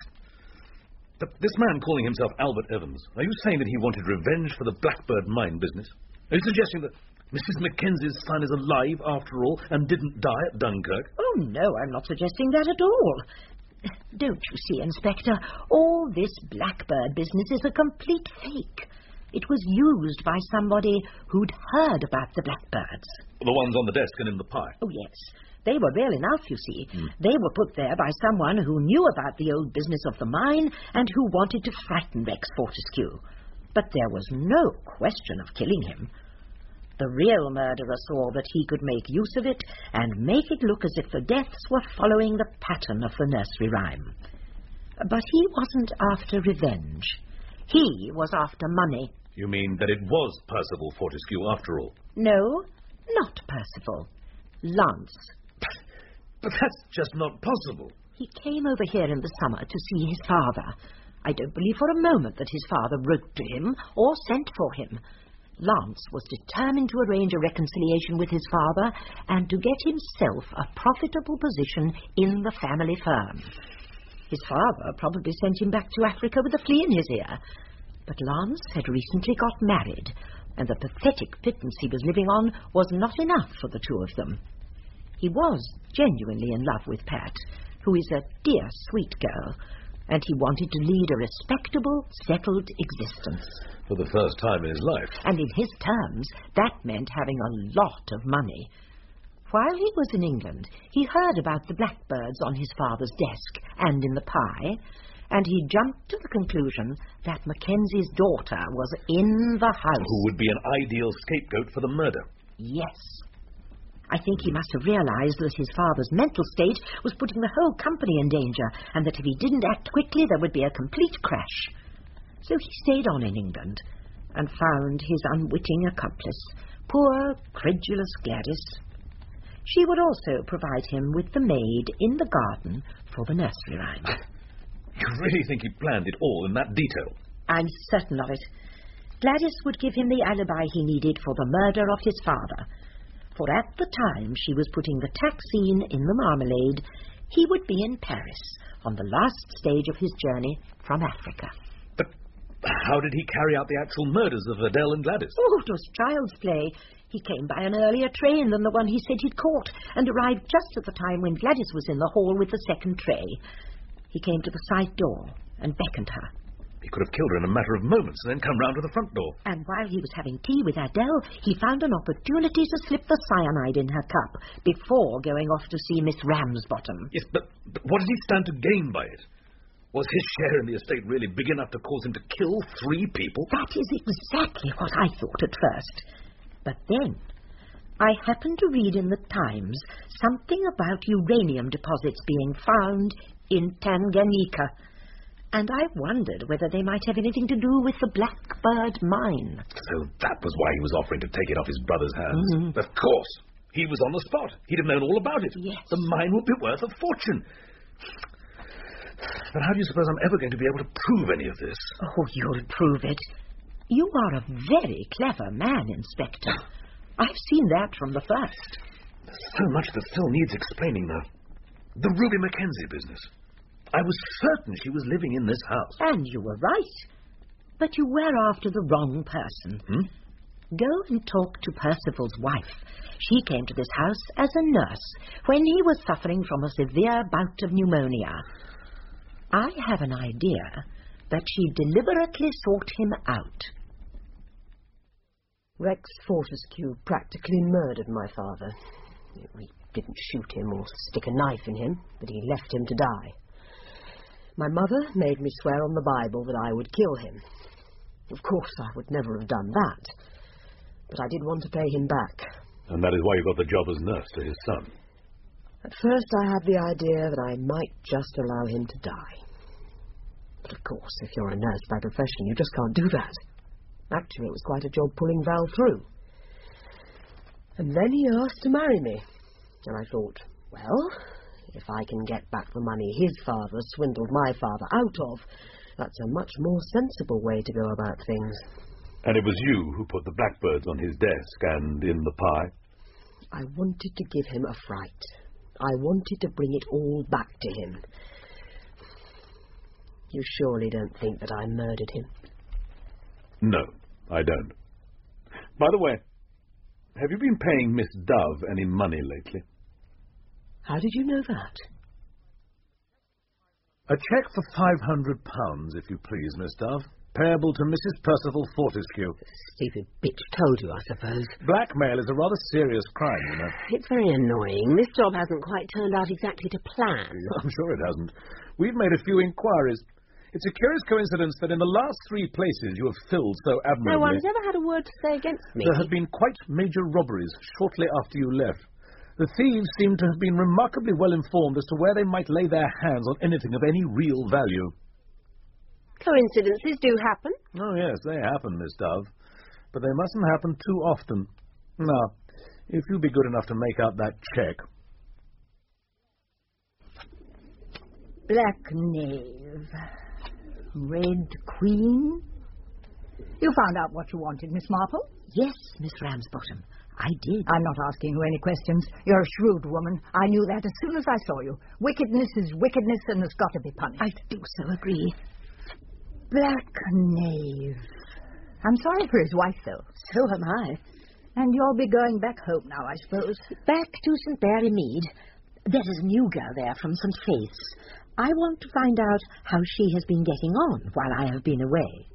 But this man calling himself Albert Evans, are you saying that he wanted revenge for the Blackbird mine business? Are you suggesting that Mrs. Mackenzie's son is alive, after all, and didn't die at Dunkirk? Oh, no, I'm not suggesting that at all. Don't you see, Inspector, all this Blackbird business is a complete fake. It was used by somebody who'd heard about the Blackbirds. The ones on the desk and in the pie? Oh, yes. They were real enough, you see. They were put there by someone who knew about the old business of the mine and who wanted to frighten Rex Fortescue. But there was no question of killing him. The real murderer saw that he could make use of it and make it look as if the deaths were following the pattern of the nursery rhyme. But he wasn't after revenge. He was after money. You mean that it was Percival Fortescue, after all? No, not Percival. Lance. But that's just not possible. He came over here in the summer to see his father. I don't believe for a moment that his father wrote to him or sent for him. Lance was determined to arrange a reconciliation with his father and to get himself a profitable position in the family firm. His father probably sent him back to Africa with a flea in his ear. But Lance had recently got married, and the pathetic pittance he was living on was not enough for the two of them. He was genuinely in love with Pat, who is a dear, sweet girl, and he wanted to lead a respectable, settled existence. For the first time in his life. And in his terms, that meant having a lot of money. While he was in England, he heard about the blackbirds on his father's desk and in the pie, and he jumped to the conclusion that Mackenzie's daughter was in the house. Who would be an ideal scapegoat for the murder. Yes. I think he must have realized that his father's mental state was putting the whole company in danger, and that if he didn't act quickly, there would be a complete crash. So he stayed on in England and found his unwitting accomplice, poor, credulous Gladys. She would also provide him with the maid in the garden for the nursery rhyme. You really think he planned it all in that detail? I'm certain of it. Gladys would give him the alibi he needed for the murder of his father. For at the time she was putting the taxine in the marmalade, he would be in Paris on the last stage of his journey from Africa. But how did he carry out the actual murders of Adele and Gladys? Oh, it was child's play. He came by an earlier train than the one he said he'd caught, and arrived just at the time when Gladys was in the hall with the second tray. He came to the side door and beckoned her. He could have killed her in a matter of moments and then come round to the front door. And while he was having tea with Adele, he found an opportunity to slip the cyanide in her cup before going off to see Miss Ramsbottom. Yes, but what did he stand to gain by it? Was his share in the estate really big enough to cause him to kill 3 people? That is exactly what I thought at first. But then I happened to read in the Times something about uranium deposits being found in Tanganyika, and I wondered whether they might have anything to do with the Blackbird mine. So that was why he was offering to take it off his brother's hands. Of course. He was on the spot. He'd have known all about it. Yes. The mine would be worth a fortune. But how do you suppose I'm ever going to be able to prove any of this? Oh, you'll prove it. You are a very clever man, Inspector. I've seen that from the first. There's so much that still needs explaining, though. The Ruby Mackenzie business. I was certain she was living in this house. And you were right. But you were after the wrong person. Go and talk to Percival's wife. She came to this house as a nurse when he was suffering from a severe bout of pneumonia. I have an idea that she deliberately sought him out. Rex Fortescue practically murdered my father. We didn't shoot him or stick a knife in him, but he left him to die. My mother made me swear on the Bible that I would kill him. Of course, I would never have done that, but I did want to pay him back. And that is why you got the job as nurse to his son. At first, I had the idea that I might just allow him to die. But of course, if you're a nurse by profession, you just can't do that. Actually, it was quite a job pulling Val through. And then he asked to marry me. And I thought, well, if I can get back the money his father swindled my father out of, that's a much more sensible way to go about things. And it was you who put the blackbirds on his desk and in the pie? I wanted to give him a fright. I wanted to bring it all back to him. You surely don't think that I murdered him? No, I don't. By the way, have you been paying Miss Dove any money lately? How did you know that? A cheque for £500, if you please, Miss Dove. Payable to Mrs. Percival Fortescue. Stupid bitch told you, I suppose. Blackmail is a rather serious crime, you know. It's very annoying. This job hasn't quite turned out exactly to plan. I'm sure it hasn't. We've made a few inquiries. It's a curious coincidence that in the last 3 places you have filled so admirably... No one's ever had a word to say against me. There have been quite major robberies shortly after you left. The thieves seem to have been remarkably well informed as to where they might lay their hands on anything of any real value. Coincidences do happen. Oh, yes, they happen, Miss Dove. But they mustn't happen too often. Now, if you'd be good enough to make out that cheque. Black knave. Red queen. You found out what you wanted, Miss Marple. Yes, Miss Ramsbottom, I did. I'm not asking you any questions. You're a shrewd woman. I knew that as soon as I saw you. Wickedness is wickedness and has got to be punished. I do so agree. Black knave. I'm sorry for his wife, though. So am I. And you'll be going back home now, I suppose. Back to St. Mary Mead. There's a new girl there from St. Faith's. I want to find out how she has been getting on while I have been away.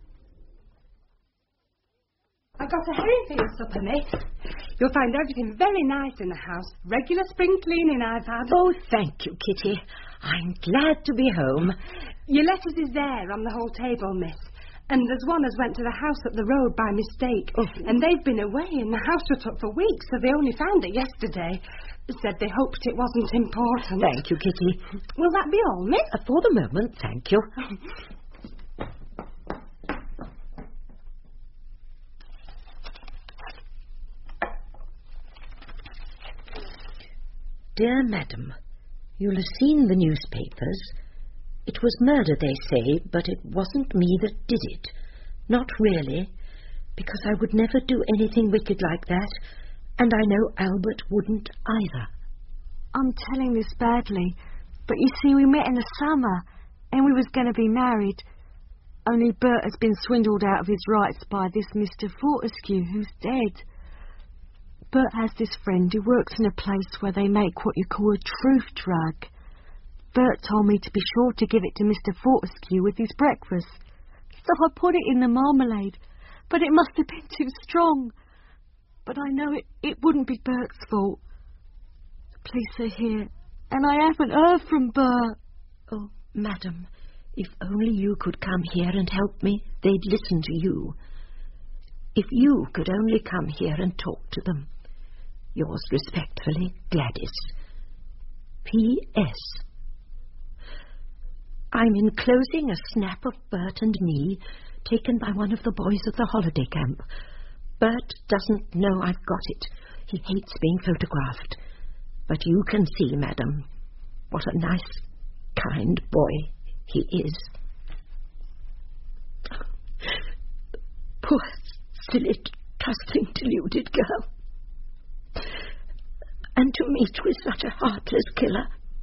I got a herring for your supper, miss. You'll find everything very nice in the house. Regular spring cleaning I've had. Oh, thank you, Kitty. I'm glad to be home. Your letters is there on the whole table, miss. And there's one as went to the house up the road by mistake. Oh. And they've been away and the house shut up for weeks, so they only found it yesterday. Said they hoped it wasn't important. Thank you, Kitty. Will that be all, miss? For the moment, thank you. Dear Madam, you'll have seen the newspapers. It was murder, they say, but it wasn't me that did it. Not really, because I would never do anything wicked like that, and I know Albert wouldn't either. I'm telling this badly, but you see, we met in the summer, and we was going to be married. Only Bert has been swindled out of his rights by this Mr. Fortescue, who's dead. Bert has this friend who works in a place where they make what you call a truth drug. Bert told me to be sure to give it to Mr. Fortescue with his breakfast. So I put it in the marmalade, but it must have been too strong. But I know it wouldn't be Bert's fault. The police are here, and I haven't heard from Bert. Oh, Madam, if only you could come here and help me, they'd listen to you. If you could only come here and talk to them. Yours respectfully, Gladys. P.S. I'm enclosing a snap of Bert and me, taken by one of the boys at the holiday camp. Bert doesn't know I've got it. He hates being photographed. But you can see, Madam, what a nice, kind boy he is. Poor, silly, trusting, deluded girl. And to meet with such a heartless killer.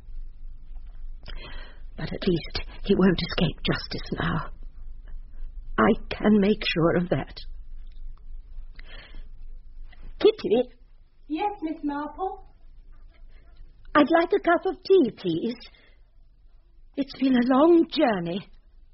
But at least he won't escape justice now. I can make sure of that. Kitty? Yes, Miss Marple? I'd like a cup of tea, please. It's been a long journey.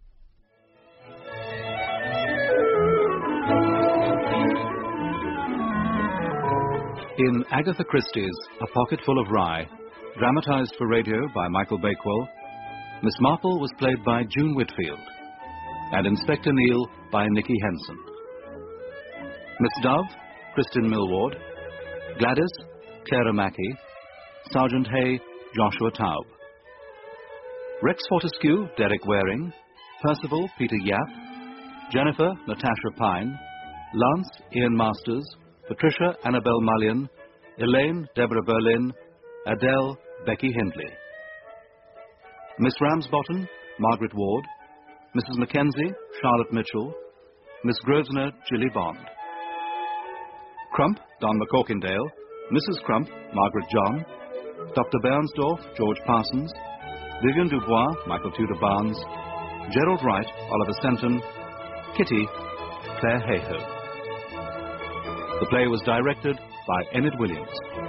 In Agatha Christie's A Pocketful of Rye, dramatised for radio by Michael Bakewell, Miss Marple was played by June Whitfield, and Inspector Neil by Nicky Henson. Miss Dove, Kristin Millward, Gladys, Clara Mackey, Sergeant Hay, Joshua Taub. Rex Fortescue, Derek Waring, Percival, Peter Yap, Jennifer, Natasha Pine, Lance, Ian Masters, Patricia, Annabelle Mullion, Elaine, Deborah Berlin, Adele, Becky Hindley. Miss Ramsbottom, Margaret Ward, Mrs. Mackenzie, Charlotte Mitchell, Miss Grosvenor, Gilly Bond. Crump, Don McCorkindale, Mrs. Crump, Margaret John, Dr. Bernsdorf, George Parsons, Vivian Dubois, Michael Tudor Barnes, Gerald Wright, Oliver Stenton, Kitty, Claire Hayhoe. The play was directed by Enid Williams.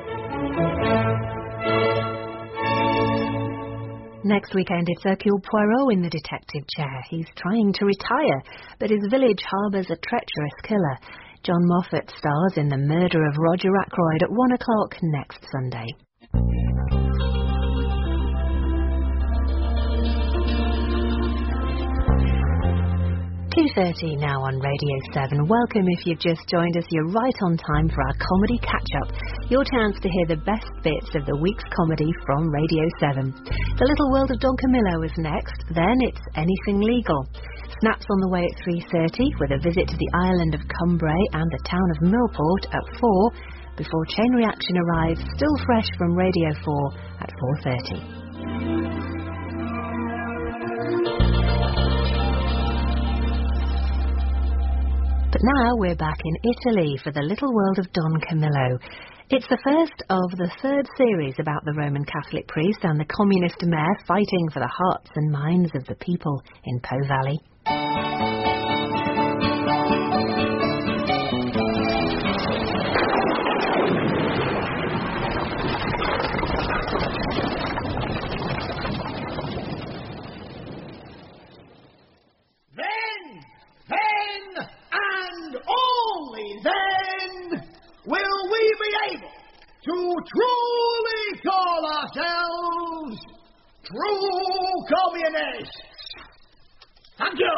Next weekend, it's Hercule Poirot in the detective chair. He's trying to retire, but his village harbours a treacherous killer. John Moffat stars in The Murder of Roger Ackroyd at 1 o'clock next Sunday. 2:30 now on Radio 7. Welcome if you've just joined us. You're right on time for our comedy catch-up. Your chance to hear the best bits of the week's comedy from Radio 7. The Little World of Don Camillo is next. Then it's Anything Legal. Snaps on the way at 3:30 with a visit to the island of Cumbrae and the town of Millport at 4, before Chain Reaction arrives, still fresh from Radio 4 at 4:30. But now we're back in Italy for the little world of Don Camillo. It's the first of the third series about the Roman Catholic priest and the communist mayor fighting for the hearts and minds of the people in Po Valley. Then, and only then, will we be able to truly call ourselves true communists. Thank you.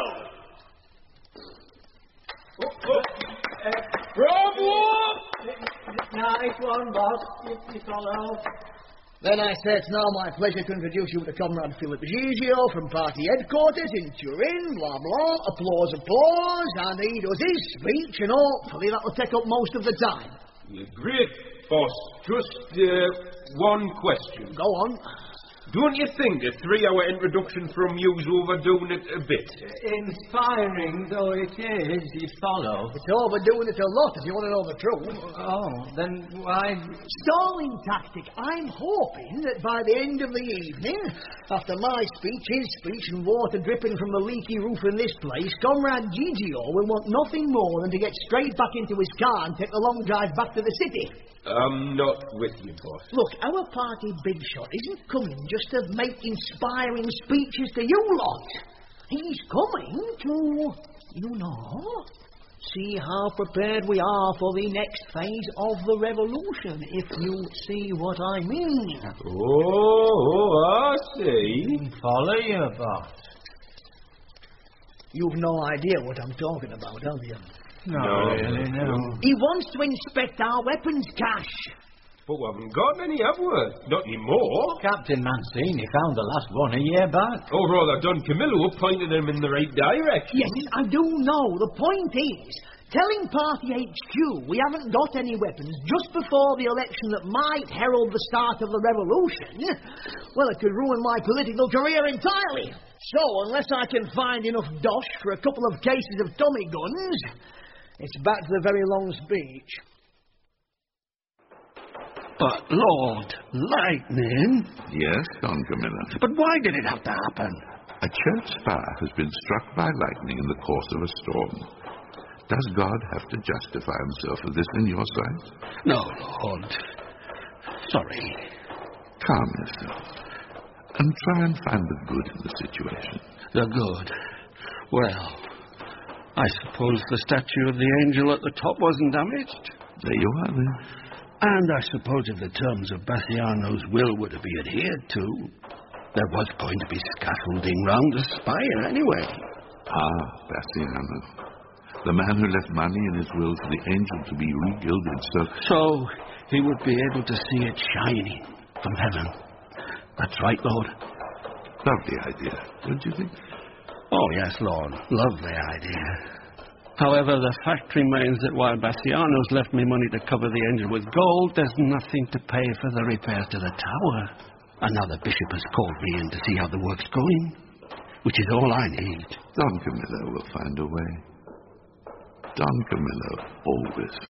Bravo! Nice one, boss. You follow. Then I say it's now my pleasure to introduce you to Comrade Philip Gigio from party headquarters in Turin, blah, blah, applause, applause, and he does his speech, and hopefully that'll take up most of the time. Great, boss. Just one question. Go on. Don't you think a 3-hour introduction from you's overdoing it a bit? Inspiring though it is, you follow. It's overdoing it a lot, if you want to know the truth. Oh, then why... Stalling tactic. I'm hoping that by the end of the evening, after my speech, his speech, and water dripping from the leaky roof in this place, Comrade Gigio will want nothing more than to get straight back into his car and take the long drive back to the city. I'm not with you, boss. Look, our party big shot isn't coming just to make inspiring speeches to you lot. He's coming to, see how prepared we are for the next phase of the revolution, if you see what I mean. Oh, I see. Follow you, boss. You've no idea what I'm talking about, have you? No, really, no. He wants to inspect our weapons cache. But we haven't got any, have we? Not anymore. Captain Mancini found the last one a year back. Or rather, Don Camillo pointed him in the right direction. Yes, I do know. The point is, telling Party HQ we haven't got any weapons just before the election that might herald the start of the revolution, well, it could ruin my political career entirely. So, unless I can find enough dosh for a couple of cases of Tommy guns, it's back to the very long speech. But, Lord, lightning? Yes, Don Camillo. But why did it have to happen? A church spire has been struck by lightning in the course of a storm. Does God have to justify himself for this in your sight? No, Lord. Sorry. Calm yourself. And try and find the good in the situation. The good? Well, I suppose the statue of the angel at the top wasn't damaged. There you are, then. And I suppose if the terms of Bassiano's will were to be adhered to, there was going to be scaffolding round the spire anyway. Ah, Bassiano. The man who left money in his will for the angel to be regilded, So he would be able to see it shining from heaven. That's right, Lord. Lovely idea, don't you think? Oh, yes, Lord. Lovely idea. However, the fact remains that while Bassiano's left me money to cover the angel with gold, there's nothing to pay for the repairs to the tower. And now the bishop has called me in to see how the work's going, which is all I need. Don Camillo will find a way. Don Camillo always